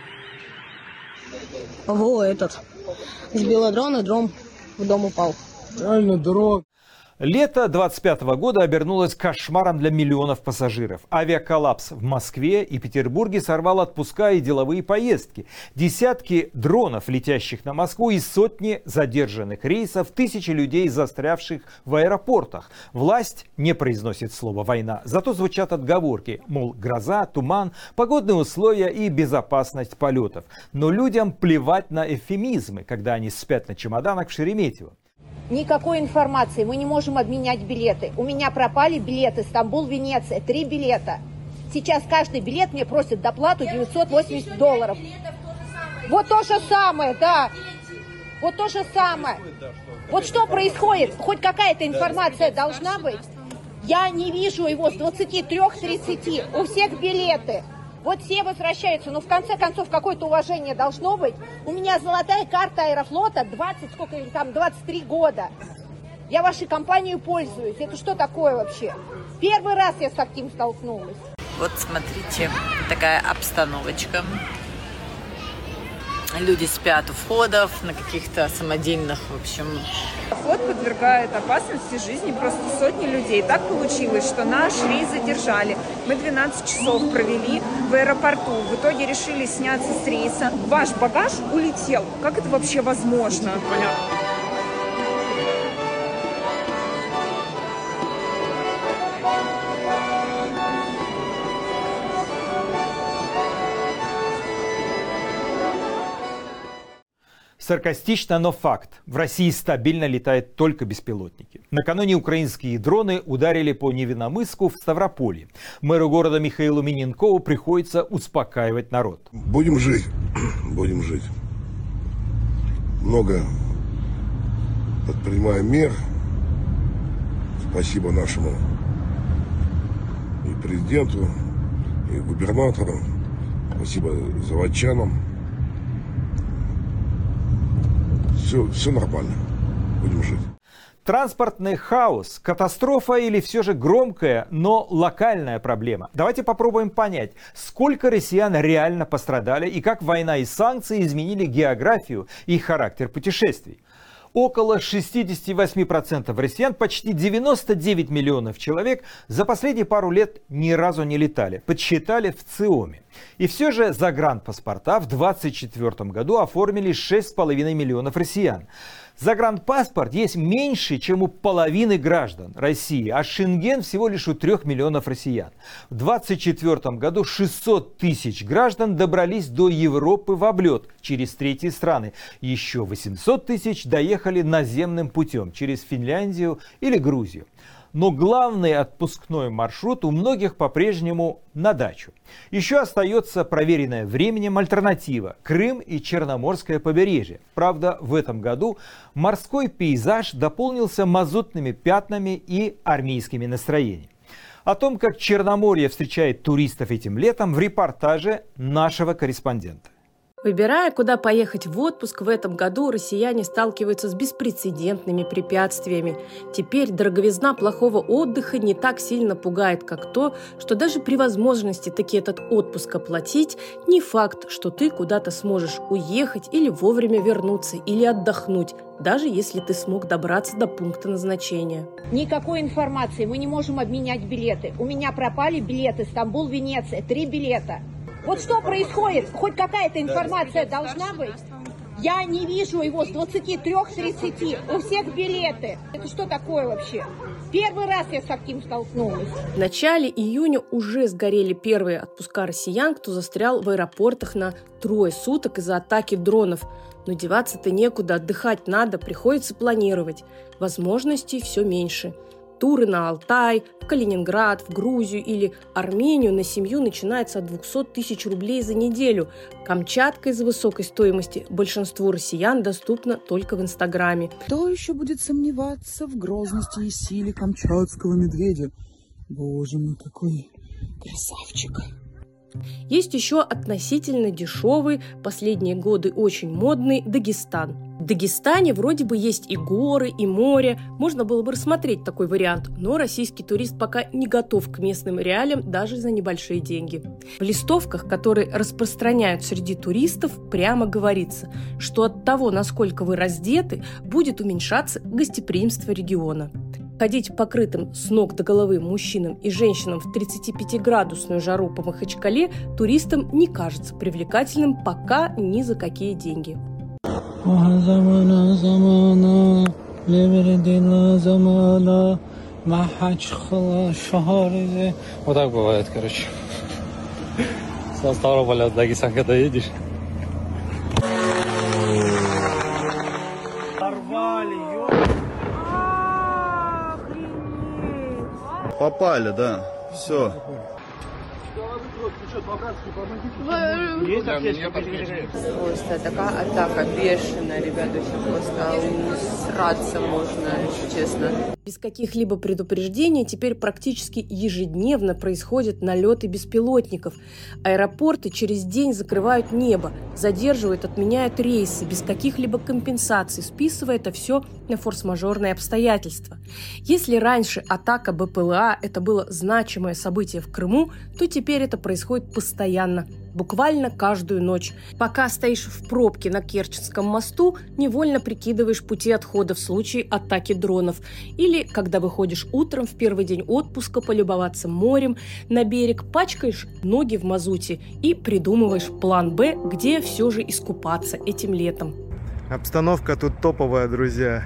S19: Во, этот. Сбила дрон, и дрон в дом упал.
S18: Реально, дрон.
S1: Лето двадцать пятого года обернулось кошмаром для миллионов пассажиров. Авиаколлапс в Москве и Петербурге сорвал отпуска и деловые поездки. Десятки дронов, летящих на Москву, и сотни задержанных рейсов, тысячи людей, застрявших в аэропортах. Власть не произносит слово «война», зато звучат отговорки, мол, гроза, туман, погодные условия и безопасность полетов. Но людям плевать на эвфемизмы, когда они спят на чемоданах в Шереметьево.
S19: Никакой информации, мы не можем обменять билеты. У меня пропали билеты Стамбул-Венеция, три билета. Сейчас каждый билет мне просит доплату девятьсот восемьдесят долларов. Вот то же самое, да. Вот то же самое. Вот что происходит? Хоть какая-то информация должна быть. Я не вижу его с двадцати трёх тридцати. У всех билеты. Вот все возвращаются, но в конце концов какое-то уважение должно быть. У меня золотая карта Аэрофлота, двадцать, сколько там, двадцать три года. Я вашей компанией пользуюсь. Это что такое вообще? Первый раз я с таким столкнулась.
S20: Вот смотрите, такая обстановочка. Люди спят у входов, на каких-то самодельных, в общем.
S21: Вход подвергает опасности жизни просто сотни людей. Так получилось, что наш рейс задержали. Мы двенадцать часов провели в аэропорту. В итоге решили сняться с рейса. Ваш багаж улетел. Как это вообще возможно? Понятно.
S1: Саркастично, но факт. В России стабильно летают только беспилотники. Накануне украинские дроны ударили по Невиномысску в Ставрополье. Мэру города Михаилу Миненкову приходится успокаивать народ.
S22: Будем жить. Будем жить. Много предпринимаем мер. Спасибо нашему и президенту, и губернатору. Спасибо заводчанам. Все, все нормально. Будем жить.
S1: Транспортный хаос, катастрофа или все же громкая, но локальная проблема? Давайте попробуем понять, сколько россиян реально пострадали и как война и санкции изменили географию и характер путешествий. Около шестьдесят восемь процентов россиян, почти девяносто девять миллионов человек, за последние пару лет ни разу не летали, подсчитали в ЦИОМе. И все же загранпаспорта в две тысячи двадцать четвёртом году оформили шесть с половиной миллионов россиян. Загранпаспорт есть меньше, чем у половины граждан России, а Шенген всего лишь у трех миллионов россиян. В две тысячи двадцать четвёртом году шестьсот тысяч граждан добрались до Европы в облет через третьи страны. Еще восемьсот тысяч доехали наземным путем через Финляндию или Грузию. Но главный отпускной маршрут у многих по-прежнему на дачу. Еще остается проверенная временем альтернатива – Крым и Черноморское побережье. Правда, в этом году морской пейзаж дополнился мазутными пятнами и армейскими настроениями. О том, как Черноморье встречает туристов этим летом, в репортаже нашего корреспондента.
S23: Выбирая, куда поехать в отпуск, в этом году россияне сталкиваются с беспрецедентными препятствиями. Теперь дороговизна плохого отдыха не так сильно пугает, как то, что даже при возможности таки этот отпуск оплатить, не факт, что ты куда-то сможешь уехать или вовремя вернуться, или отдохнуть, даже если ты смог добраться до пункта назначения.
S19: Никакой информации, мы не можем обменять билеты. У меня пропали билеты Стамбул-Венеция, три билета. Вот что происходит? Хоть какая-то информация должна быть? Я не вижу его с двадцати трёх тридцати. У всех билеты. Это что такое вообще? Первый раз я с таким столкнулась.
S23: В начале июня уже сгорели первые отпуска россиян, кто застрял в аэропортах на трое суток из-за атаки дронов. Но деваться-то некуда, отдыхать надо, приходится планировать. Возможностей все меньше. Туры на Алтай, в Калининград, в Грузию или Армению на семью начинаются от двухсот тысяч рублей за неделю. Камчатка из-за высокой стоимости большинству россиян доступна только в Инстаграме.
S24: Кто еще будет сомневаться в грозности и силе камчатского медведя? Боже мой, какой красавчик!
S23: Есть еще относительно дешевый, последние годы очень модный Дагестан. В Дагестане вроде бы есть и горы, и море. Можно было бы рассмотреть такой вариант, но российский турист пока не готов к местным реалиям даже за небольшие деньги. В листовках, которые распространяют среди туристов, прямо говорится, что от того, насколько вы раздеты, будет уменьшаться гостеприимство региона. Ходить покрытым с ног до головы мужчинам и женщинам в тридцатипятиградусную жару по Махачкале туристам не кажется привлекательным пока ни за какие деньги.
S16: Вот так бывает, короче. Со Ставрополя до Дагестана едешь.
S2: Попали, да. Все.
S3: Просто такая атака бешеная, ребята, еще просто усраться можно, если честно.
S23: Без каких-либо предупреждений теперь практически ежедневно происходят налеты беспилотников. Аэропорты через день закрывают небо, задерживают, отменяют рейсы без каких-либо компенсаций, списывая это все на форс-мажорные обстоятельства. Если раньше атака БПЛА – это было значимое событие в Крыму, то теперь это происходит постоянно, буквально каждую ночь. Пока стоишь в пробке на Керченском мосту, невольно прикидываешь пути отхода в случае атаки дронов. Или, когда выходишь утром в первый день отпуска полюбоваться морем, на берег пачкаешь ноги в мазуте и придумываешь план «Б», где все же искупаться этим летом.
S4: Обстановка тут топовая, друзья.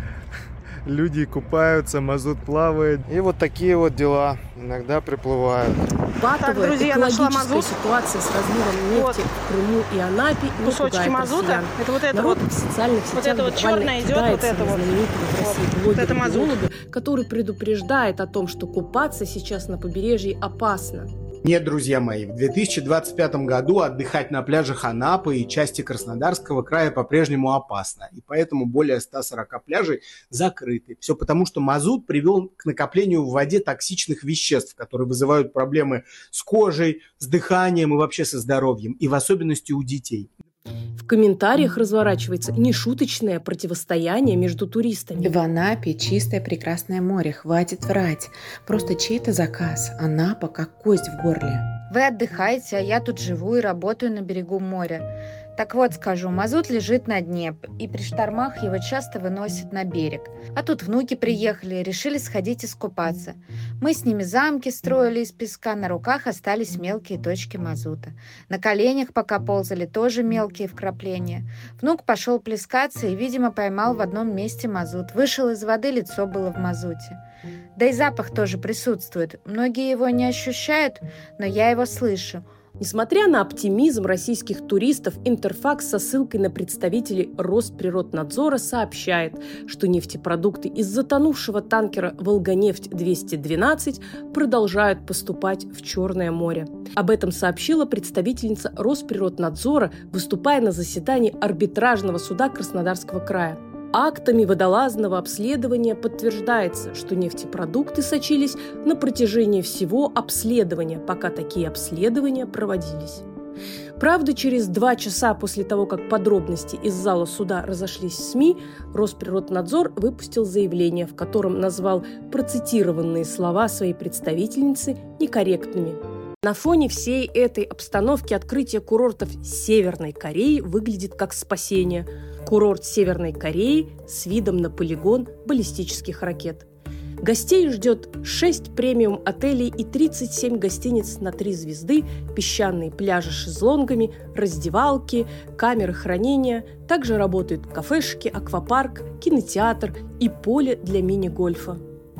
S4: Люди купаются, мазут плавает. И вот такие вот дела иногда приплывают.
S23: Патовая
S17: Так, друзья,
S23: экологическая
S17: нашла мазут.
S23: ситуация с разливом нефти
S17: Вот.
S23: в Крыму и Анапе не
S17: Кусочки
S23: пугает
S17: мазута.
S23: россиян.
S17: Это вот это
S23: Народ
S17: вот.
S23: в социальных
S17: Вот
S23: сетях
S17: это вот
S23: буквально
S17: черное идет,
S23: кидается
S17: вот это
S23: на
S17: вот.
S23: знаменитого в России
S17: Вот.
S23: блогера
S17: Это мазут.
S23: Голубя, который предупреждает о том, что купаться сейчас на побережье опасно.
S5: Нет, друзья мои, в две тысячи двадцать пятом году отдыхать на пляжах Анапы и части Краснодарского края по-прежнему опасно, и поэтому более ста сорока пляжей закрыты. Все потому, что мазут привел к накоплению в воде токсичных веществ, которые вызывают проблемы с кожей, с дыханием и вообще со здоровьем, и в особенности у детей.
S23: В комментариях разворачивается нешуточное противостояние между туристами.
S25: В Анапе чистое прекрасное море, хватит врать. Просто чей-то заказ. Анапа как кость в горле.
S26: Вы отдыхаете, а я тут живу и работаю на берегу моря. Так вот скажу, мазут лежит на дне, и при штормах его часто выносят на берег. А тут внуки приехали, решили сходить искупаться. Мы с ними замки строили из песка, на руках остались мелкие точки мазута. На коленях, пока ползали, тоже мелкие вкрапления. Внук пошел плескаться и, видимо, поймал в одном месте мазут. Вышел из воды, лицо было в мазуте. Да и запах тоже присутствует. Многие его не ощущают, но я его слышу.
S23: Несмотря на оптимизм российских туристов, Интерфакс со ссылкой на представителей Росприроднадзора сообщает, что нефтепродукты из затонувшего танкера «Волганефть двести двенадцать» продолжают поступать в Черное море. Об этом сообщила представительница Росприроднадзора, выступая на заседании арбитражного суда Краснодарского края. Актами водолазного обследования подтверждается, что нефтепродукты сочились на протяжении всего обследования, пока такие обследования проводились. Правда, через два часа после того, как подробности из зала суда разошлись в СМИ, Росприроднадзор выпустил заявление, в котором назвал процитированные слова своей представительницы некорректными. На фоне всей этой обстановки открытие курортов Северной Кореи выглядит как спасение. Курорт Северной Кореи с видом на полигон баллистических ракет. Гостей ждет шесть премиум-отелей и тридцать семь гостиниц на три звезды, песчаные пляжи с шезлонгами, раздевалки, камеры хранения. Также работают кафешки, аквапарк, кинотеатр и поле для мини-гольфа.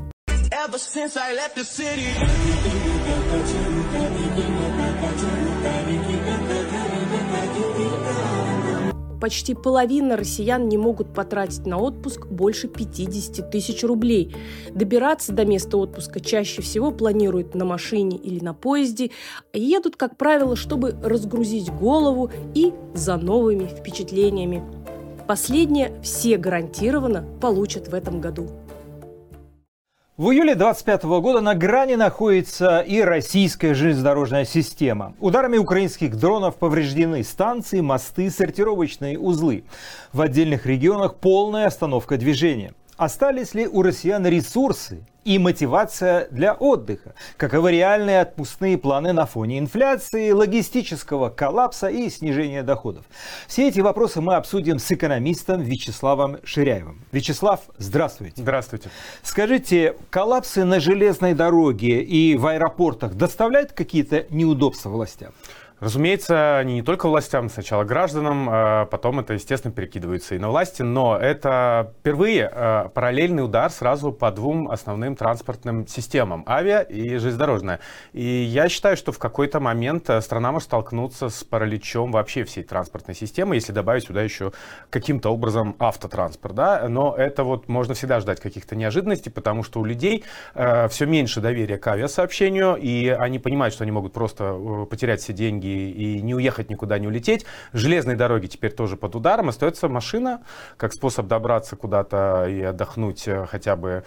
S23: Почти половина россиян не могут потратить на отпуск больше пятьдесят тысяч рублей. Добираться до места отпуска чаще всего планируют на машине или на поезде. Едут, как правило, чтобы разгрузить голову и за новыми впечатлениями. Последнее все гарантированно получат в этом году.
S1: В июле двадцать пятого года на грани находится и российская железнодорожная система. Ударами украинских дронов повреждены станции, мосты, сортировочные узлы. В отдельных регионах полная остановка движения. Остались ли у россиян ресурсы и мотивация для отдыха? Каковы реальные отпускные планы на фоне инфляции, логистического коллапса и снижения доходов? Все эти вопросы мы обсудим с экономистом Вячеславом Ширяевым. Вячеслав, здравствуйте.
S6: Здравствуйте.
S1: Скажите, коллапсы на железной дороге и в аэропортах доставляют какие-то неудобства властям?
S6: Разумеется, они не только властям, сначала гражданам, потом это, естественно, перекидывается и на власти, но это впервые параллельный удар сразу по двум основным транспортным системам, авиа и железнодорожная. И я считаю, что в какой-то момент страна может столкнуться с параличом вообще всей транспортной системы, если добавить сюда еще каким-то образом автотранспорт, да? Но это вот можно всегда ждать каких-то неожиданностей, потому что у людей э, все меньше доверия к авиасообщению, и они понимают, что они могут просто потерять все деньги и не уехать никуда, не улететь. Железные дороги теперь тоже под ударом. Остается машина как способ добраться куда-то и отдохнуть хотя бы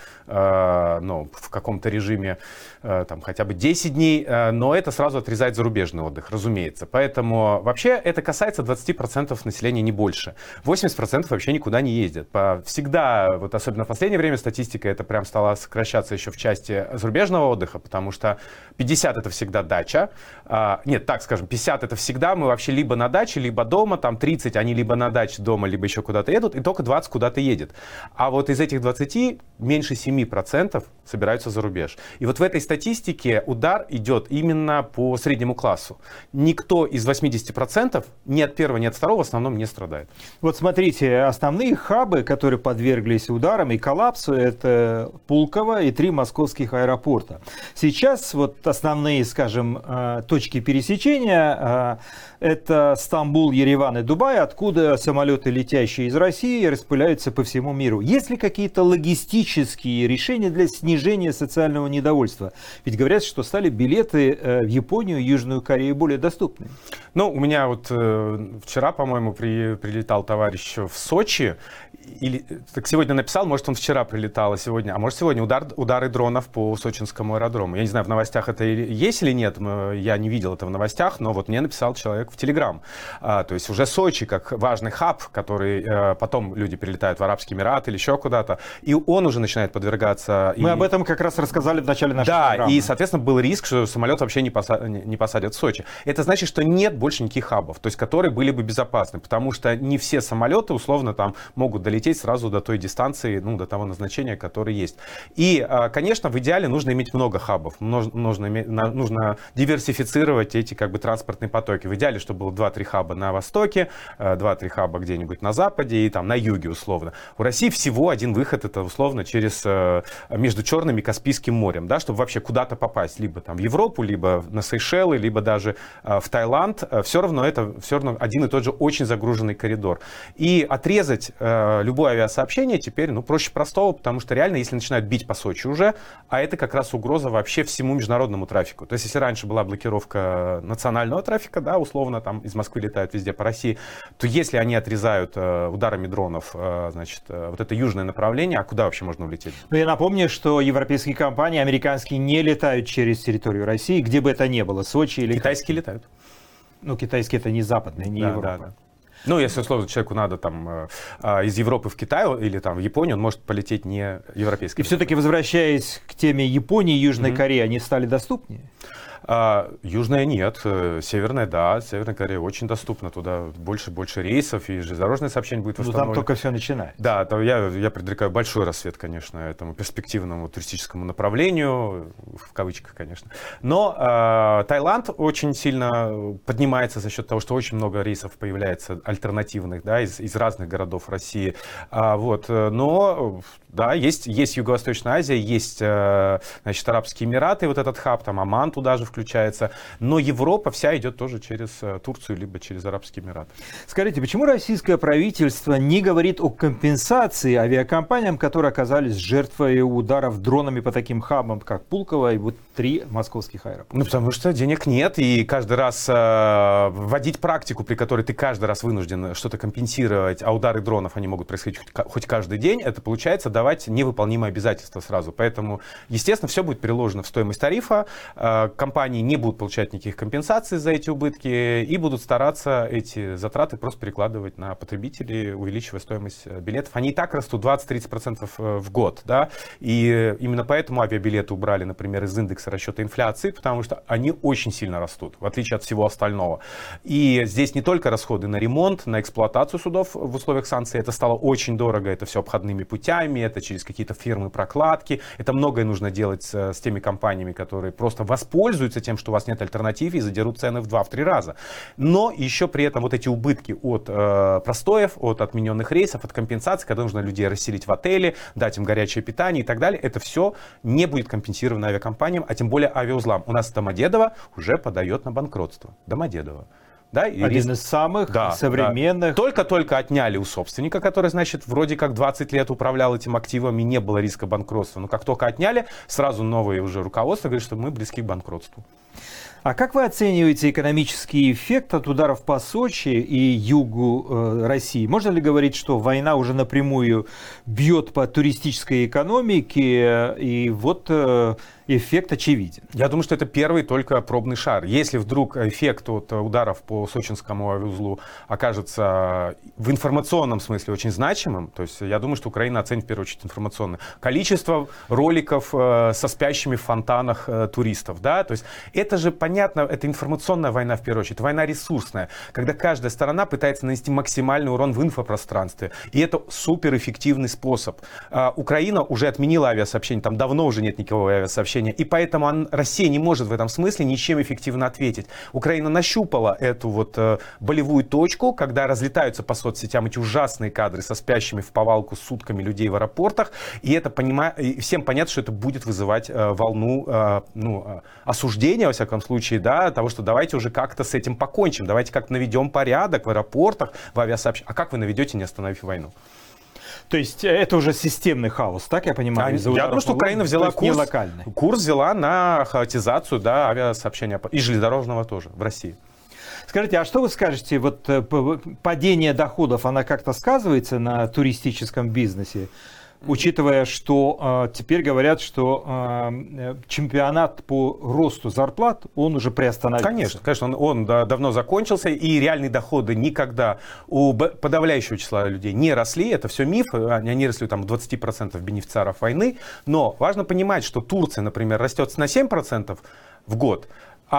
S6: э, ну, в каком-то режиме э, там, хотя бы десять дней, э, но это сразу отрезает зарубежный отдых, разумеется. Поэтому вообще это касается двадцати процентов населения, не больше. восемьдесят процентов вообще никуда не ездят. По, всегда, вот особенно в последнее время статистика это прям стала сокращаться еще в части зарубежного отдыха, потому что пятьдесят это всегда дача. Э, нет, так скажем, пятьдесят это всегда мы вообще либо на даче, либо дома, там тридцать они либо на даче дома, либо еще куда-то едут, и только двадцать куда-то едет. А вот из этих двадцати меньше семи процентов собираются за рубеж. И вот в этой статистике удар идет именно по среднему классу. Никто из восьмидесяти процентов ни от первого, ни от второго в основном не страдает.
S1: Вот смотрите, основные хабы, которые подверглись ударам и коллапсу, это Пулково и три московских аэропорта. Сейчас вот основные, скажем, точки пересечения — это Стамбул, Ереван и Дубай, откуда самолеты, летящие из России, распыляются по всему миру. Есть ли какие-то логистические решения для снижения социального недовольства? Ведь говорят, что стали билеты в Японию и Южную Корею более доступны.
S6: Ну, у меня вот э, вчера, по-моему, при, прилетал товарищ в Сочи, или так сегодня написал, может, он вчера прилетал, а сегодня, а может, сегодня удар, удары дронов по сочинскому аэродрому. Я не знаю, в новостях это есть или нет, я не видел это в новостях, но вот мне написал человек в Телеграм. А, то есть уже Сочи как важный хаб, который а, потом люди прилетают в Арабские Эмираты или еще куда-то, и он уже начинает подвергаться...
S1: Мы
S6: и...
S1: об этом как раз рассказали в начале нашей
S6: да,
S1: программы.
S6: И, соответственно, был риск, что самолет вообще не, поса... не посадят в Сочи. Это значит, что нет больше никаких хабов, то есть которые были бы безопасны, потому что не все самолеты, условно, там могут долететь сразу до той дистанции, ну, до того назначения, которое есть. И, конечно, в идеале нужно иметь много хабов, нужно, иметь, нужно диверсифицировать эти как бы транспортные потоки. В идеале, чтобы было два-три хаба на востоке, два-три хаба где-нибудь на западе и там на юге, условно. У России всего один выход, это условно через между Черным и Каспийским морем, да, чтобы вообще куда-то попасть, либо там в Европу, либо на Сейшелы, либо даже в Таиланд. Все равно это все равно один и тот же очень загруженный коридор. И отрезать э, любое авиасообщение теперь, ну, проще простого, потому что реально, если начинают бить по Сочи уже, а это как раз угроза вообще всему международному трафику. То есть, если раньше была блокировка национального трафика, да, условно, там из Москвы летают везде по России, то если они отрезают э, ударами дронов, э, значит, э, вот это южное направление, а куда вообще можно улететь?
S1: Ну, я напомню, что европейские компании, американские, не летают через территорию России, где бы это ни было, Сочи или...
S6: Китайские летают.
S1: Ну, китайские это не западные, не
S6: да,
S1: Европа.
S6: Да, да. Ну, если, условно, человеку надо там э, э, из Европы в Китай или там в Японию, он может полететь не европейской.
S1: И все-таки, возвращаясь к теме Японии и Южной mm-hmm. Кореи, они стали доступнее?
S6: А, южная нет, северная да, Северная Корея очень доступна, туда больше больше рейсов и железнодорожное сообщение будет восстановлено.
S1: Ну там только все начинается.
S6: Да, то я, я предрекаю большой рассвет, конечно, этому перспективному туристическому направлению, в кавычках, конечно. Но э, Таиланд очень сильно поднимается за счет того, что очень много рейсов появляется альтернативных, да, из, из разных городов России. А, вот, но да, есть, есть Юго-Восточная Азия, есть, э, значит, Арабские Эмираты, вот этот хаб, там Оман туда же включается, но Европа вся идет тоже через Турцию, либо через Арабские Эмираты.
S1: Скажите, почему российское правительство не говорит о компенсации авиакомпаниям, которые оказались жертвой ударов дронами по таким хабам, как Пулково и вот три московских аэропорта?
S6: Ну, потому что денег нет, и каждый раз э, вводить практику, при которой ты каждый раз вынужден вынужден что-то компенсировать, а удары дронов, они могут происходить хоть каждый день, это получается давать невыполнимые обязательства сразу. Поэтому, естественно, все будет переложено в стоимость тарифа, компании не будут получать никаких компенсаций за эти убытки и будут стараться эти затраты просто перекладывать на потребителей, увеличивая стоимость билетов. Они и так растут двадцать-тридцать процентов в год, да, и именно поэтому авиабилеты убрали, например, из индекса расчета инфляции, потому что они очень сильно растут, в отличие от всего остального. И здесь не только расходы на ремонт, на эксплуатацию судов в условиях санкций, это стало очень дорого, это все обходными путями, это через какие-то фирмы прокладки, это многое нужно делать с, с теми компаниями, которые просто воспользуются тем, что у вас нет альтернатив и задерут цены в два-три раза. Но еще при этом вот эти убытки от э, простоев, от отмененных рейсов, от компенсаций, когда нужно людей расселить в отеле, дать им горячее питание и так далее, это все не будет компенсировано авиакомпаниям, а тем более авиаузлам. У нас Домодедово уже подает на банкротство. Домодедово. Да,
S1: один из самых да, современных.
S6: Да. Только-только отняли у собственника, который, значит, вроде как двадцать лет управлял этим активом и не было риска банкротства. Но как только отняли, сразу новое уже руководство говорит, что мы близки к банкротству.
S1: А как вы оцениваете экономический эффект от ударов по Сочи и югу э, России? Можно ли говорить, что война уже напрямую бьет по туристической экономике, и вот э, эффект очевиден?
S6: Я думаю, что это первый только пробный шар. Если вдруг эффект от ударов по сочинскому авиаузлу окажется в информационном смысле очень значимым, то есть я думаю, что Украина оценит в первую очередь информационно. Количество роликов э, со спящими в фонтанах э, туристов, да, то есть это же понятно. Понятно, это информационная война в первую очередь, война ресурсная, когда каждая сторона пытается нанести максимальный урон в инфопространстве. И это суперэффективный способ. А, Украина уже отменила авиасообщение, там давно уже нет никакого авиасообщения, и поэтому он, Россия не может в этом смысле ничем эффективно ответить. Украина нащупала эту вот э, болевую точку, когда разлетаются по соцсетям эти ужасные кадры со спящими в повалку сутками людей в аэропортах, и это понима... и всем понятно, что это будет вызывать э, волну э, ну, э, осуждения, во всяком случае, да, того, что давайте уже как-то с этим покончим, давайте как-то наведем порядок в аэропортах, в авиасообщениях. А как вы наведете, не остановив войну?
S1: То есть это уже системный хаос, так я понимаю?
S6: А, я думаю, что Украина взяла курс, курс взяла на хаотизацию, да, авиасообщения и железнодорожного тоже в России.
S1: Скажите, а что вы скажете, вот падение доходов, оно как-то сказывается на туристическом бизнесе? Учитывая, что э, теперь говорят, что э, чемпионат по росту зарплат, он уже приостановился.
S6: Конечно, конечно, он, он да, давно закончился, и реальные доходы никогда у подавляющего числа людей не росли. Это все миф, они росли там двадцать процентов бенефициаров войны. Но важно понимать, что Турция, например, растет на семь процентов в год,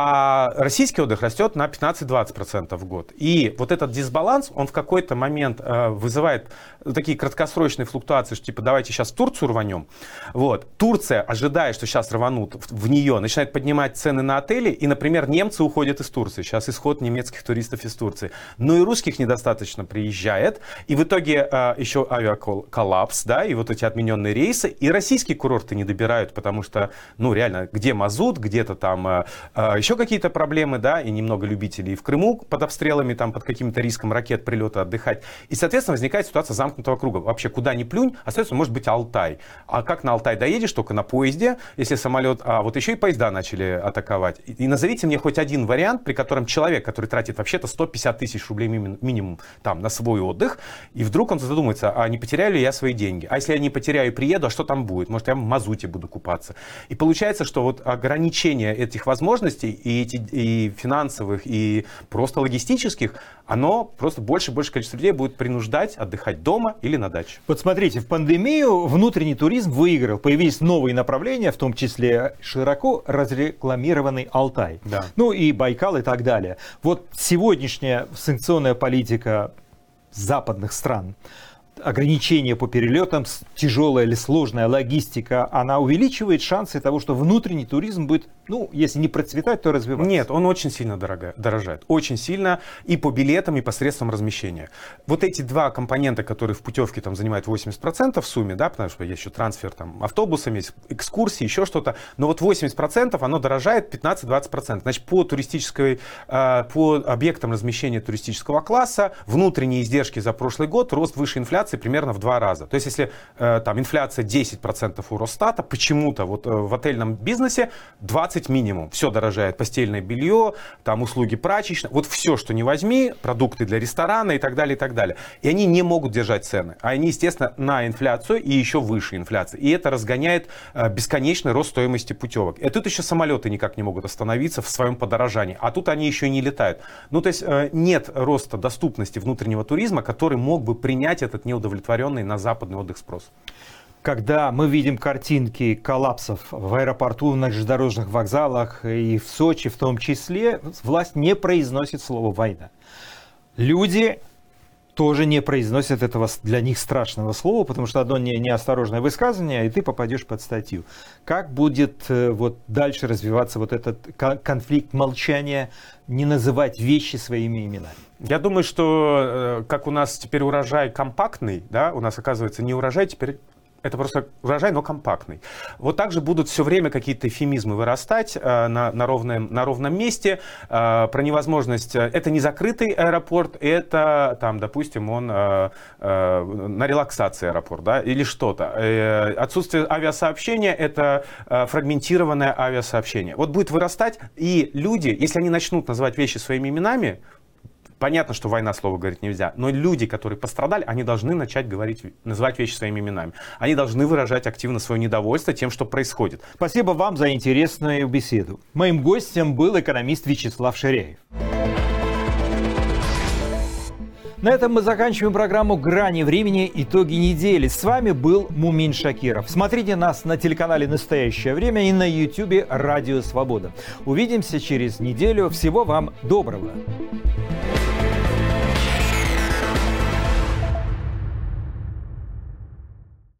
S6: а российский отдых растет на пятнадцать-двадцать процентов в год. И вот этот дисбаланс, он в какой-то момент э, вызывает такие краткосрочные флуктуации, что типа давайте сейчас в Турцию рванем. Вот. Турция, ожидая, что сейчас рванут в, в нее, начинает поднимать цены на отели, и, например, немцы уходят из Турции. Сейчас исход немецких туристов из Турции. Но и русских недостаточно приезжает. И в итоге э, еще авиаколлапс, да, и вот эти отмененные рейсы. И российские курорты не добирают, потому что, ну реально, где мазут, где-то там... Э, э, еще какие-то проблемы, да, и немного любителей в Крыму под обстрелами, там, под каким-то риском ракет прилета отдыхать. И, соответственно, возникает ситуация замкнутого круга. Вообще, куда ни плюнь, остается, может быть, Алтай. А как на Алтай доедешь? Только на поезде, если самолет... А вот еще и поезда начали атаковать. И, и назовите мне хоть один вариант, при котором человек, который тратит вообще-то сто пятьдесят тысяч рублей минимум там, на свой отдых, и вдруг он задумается, а не потеряю ли я свои деньги? А если я не потеряю и приеду, а что там будет? Может, я в мазуте буду купаться? И получается, что вот ограничение этих возможностей и, эти, и финансовых, и просто логистических, оно просто больше и больше количество людей будет принуждать отдыхать дома или на даче.
S1: Вот смотрите, в пандемию внутренний туризм выиграл. Появились новые направления, в том числе широко разрекламированный Алтай.
S6: Да.
S1: Ну и Байкал и так далее. Вот сегодняшняя санкционная политика западных стран, ограничения по перелетам, тяжелая или сложная логистика, она увеличивает шансы того, что внутренний туризм будет, ну, если не процветать, то развиваться?
S6: Нет, он очень сильно дорого, дорожает. Очень сильно и по билетам, и по средствам размещения. Вот эти два компонента, которые в путевке там занимают восемьдесят процентов в сумме, да, потому что есть еще трансфер там автобусами, есть экскурсии, еще что-то, но вот восемьдесят процентов оно дорожает пятнадцать-двадцать процентов. Значит, по туристической, по объектам размещения туристического класса, внутренние издержки за прошлый год, рост выше инфляции инфляции примерно в два раза. То есть если э, там инфляция десять процентов у Росстата, почему-то вот э, в отельном бизнесе двадцать минимум. Все дорожает, постельное белье, там услуги прачечной, вот все, что не возьми, продукты для ресторана и так далее, и так далее. И они не могут держать цены. А они, естественно, на инфляцию и еще выше инфляции. И это разгоняет э, бесконечный рост стоимости путевок. И тут еще самолеты никак не могут остановиться в своем подорожании. А тут они еще и не летают. Ну, то есть э, нет роста доступности внутреннего туризма, который мог бы принять этот неудовлетворенный на западный отдых спрос.
S1: Когда мы видим картинки коллапсов в аэропорту, на железнодорожных вокзалах и в Сочи в том числе, власть не произносит слово «война». Люди тоже не произносят этого для них страшного слова, потому что одно не, неосторожное высказывание, и ты попадешь под статью. Как будет э, вот дальше развиваться вот этот конфликт молчания, не называть вещи своими именами?
S6: Я думаю, что э, как у нас теперь урожай компактный, да, у нас оказывается не урожай, теперь это просто урожай, но компактный. Вот так же будут все время какие-то эвфемизмы вырастать э, на, на, ровном, на ровном месте. Э, про невозможность... Э, это не закрытый аэропорт, это, там, допустим, он э, э, на релаксации аэропорт, да, или что-то. Э, отсутствие авиасообщения — это э, фрагментированное авиасообщение. Вот будет вырастать, и люди, если они начнут называть вещи своими именами, понятно, что война, слово говорить нельзя, но люди, которые пострадали, они должны начать говорить, называть вещи своими именами. Они должны выражать активно свое недовольство тем, что происходит.
S1: Спасибо вам за интересную беседу. Моим гостем был экономист Вячеслав Ширяев. На этом мы заканчиваем программу «Грани времени. Итоги недели». С вами был Мумин Шакиров. Смотрите нас на телеканале «Настоящее время» и на ютубе «Радио Свобода». Увидимся через неделю. Всего вам доброго.